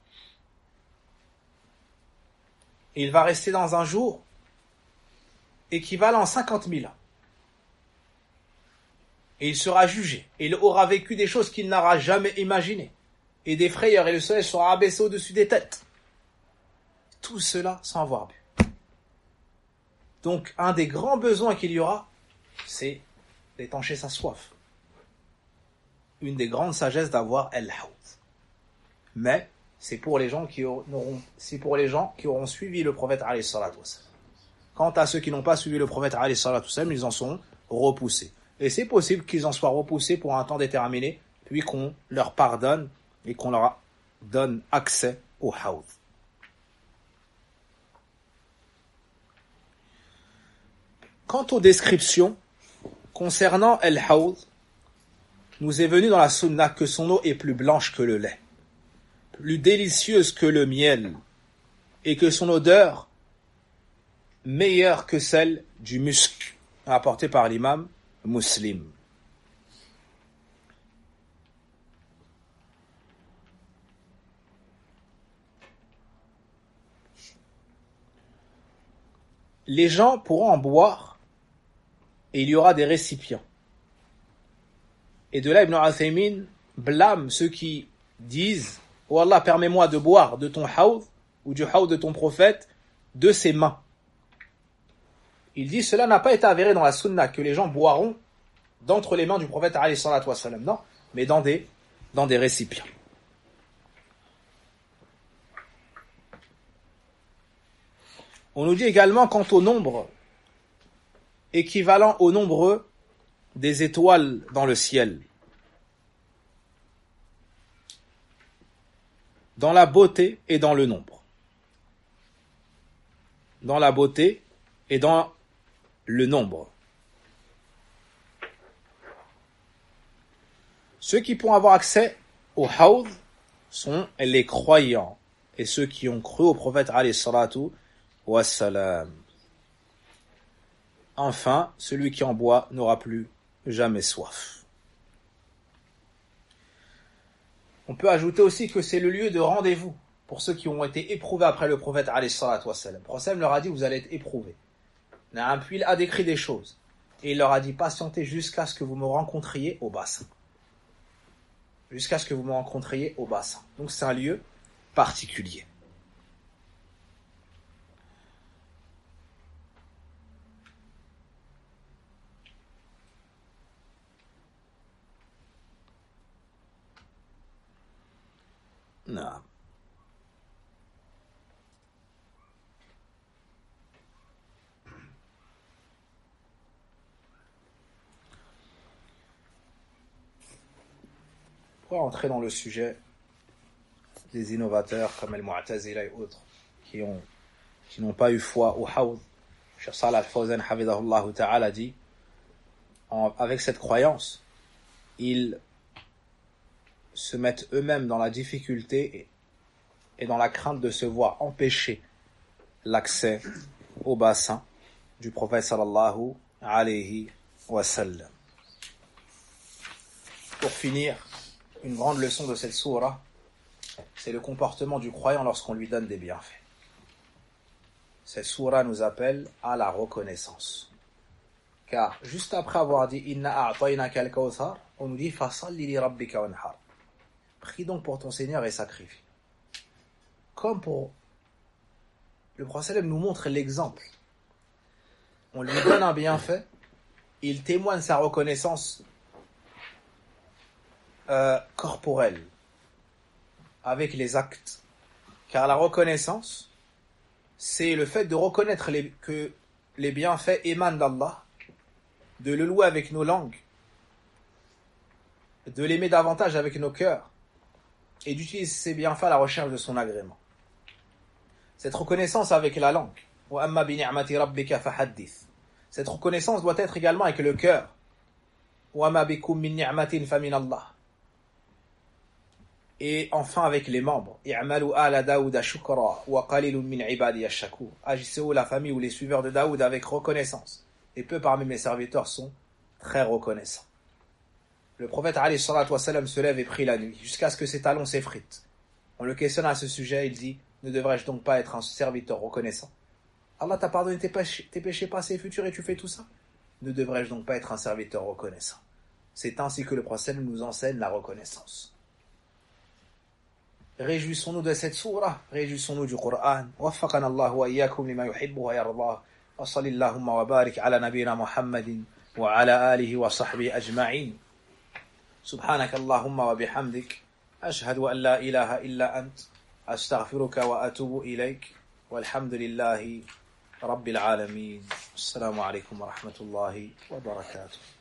Il va rester dans un jour équivalent à cinquante mille ans. Et il sera jugé. Et il aura vécu des choses qu'il n'aura jamais imaginées. Et des frayeurs, et le soleil sera abaissé au-dessus des têtes. Tout cela sans avoir bu. Donc, un des grands besoins qu'il y aura, c'est d'étancher sa soif. Une des grandes sagesses d'avoir Al-Hawd. Mais, c'est pour les gens qui auront, c'est pour les gens qui auront suivi le prophète alayhi salatu wassalam. Quant à ceux qui n'ont pas suivi le prophète alayhi salatu wassalam, ils en sont repoussés. Et c'est possible qu'ils en soient repoussés pour un temps déterminé, puis qu'on leur pardonne et qu'on leur donne accès au Hawd. Quant aux descriptions concernant Al-Hawd, nous est venu dans la sunna que son eau est plus blanche que le lait, plus délicieuse que le miel, et que son odeur meilleure que celle du musc, apporté par l'imam Muslim. Les gens pourront en boire et il y aura des récipients. Et de là, Ibn Uthaymin blâme ceux qui disent « Oh Allah, permets-moi de boire de ton hawd ou du hawd de ton prophète de ses mains. » Il dit « Cela n'a pas été avéré dans la sunna que les gens boiront d'entre les mains du prophète alayhi salatu wassalam. Non, mais dans des, dans des récipients. » On nous dit également quant au nombre équivalent au nombre des étoiles dans le ciel, dans la beauté et dans le nombre. Dans la beauté et dans le nombre. Ceux qui pourront avoir accès au hawd sont les croyants et ceux qui ont cru au prophète alayhi salatu wassalam. Enfin, celui qui en boit n'aura plus jamais soif. On peut ajouter aussi que c'est le lieu de rendez-vous pour ceux qui ont été éprouvés après le prophète alayhi salatu wassalam. Le prophète leur a dit, vous allez être éprouvés. Puis il a décrit des choses. Et il leur a dit, patientez jusqu'à ce que vous me rencontriez au bassin. Jusqu'à ce que vous me rencontriez au bassin. Donc c'est un lieu particulier. Non. pour entrer dans le sujet des innovateurs comme Al-Mu'tazila et autres qui ont qui n'ont pas eu foi au Hawd. Cheikh Salih Al-Fawzan hafidhahullah ta'ala dit en, avec cette croyance, ils se mettent eux-mêmes dans la difficulté et, et dans la crainte de se voir empêcher l'accès au bassin du prophète sallallahu alayhi wa sallam. Pour finir, une grande leçon de cette sourate, c'est le comportement du croyant lorsqu'on lui donne des bienfaits. Cette sourate nous appelle à la reconnaissance. Car juste après avoir dit Inna a'tainaka al-kawthar, on nous dit Fasalli li rabbika wanhar. Prie donc pour ton Seigneur et sacrifie. Comme pour le prophète nous montre l'exemple. On lui donne un bienfait, il témoigne sa reconnaissance euh, corporelle avec les actes. Car la reconnaissance, c'est le fait de reconnaître les, que les bienfaits émanent d'Allah, de le louer avec nos langues, de l'aimer davantage avec nos cœurs, et d'utiliser ces bienfaits à la recherche de son agrément. Cette reconnaissance avec la langue, cette reconnaissance doit être également avec le cœur. Et enfin avec les membres. Agissez, la famille ou les suiveurs de Daoud, avec reconnaissance. Et peu parmi mes serviteurs sont très reconnaissants. Le prophète alayhi salatu wassalam se lève et prie la nuit, jusqu'à ce que ses talons s'effritent. On le questionne à ce sujet, il dit, ne devrais-je donc pas être un serviteur reconnaissant? Allah t'a pardonné tes péchés, tes péchés passés et futurs et tu fais tout ça? Ne devrais-je donc pas être un serviteur reconnaissant? C'est ainsi que le prophète nous enseigne la reconnaissance. Réjouissons-nous de cette sourate, réjouissons-nous du Coran. Waffaqana Allah wa iyyakum lima yuhibbu wa yardah. Wa sallallahu wa barik ala nabiyyina Muhammadin wa ala alihi wa sahbihi ajma'in. Subhanaka Allahumma wa bihamdik. Ashhadu an la ilaha illa ant. Astaghfiruka wa atubu ilayk. Walhamdulillahi rabbil alamin. Assalamu alaykum wa rahmatullahi wa barakatuh.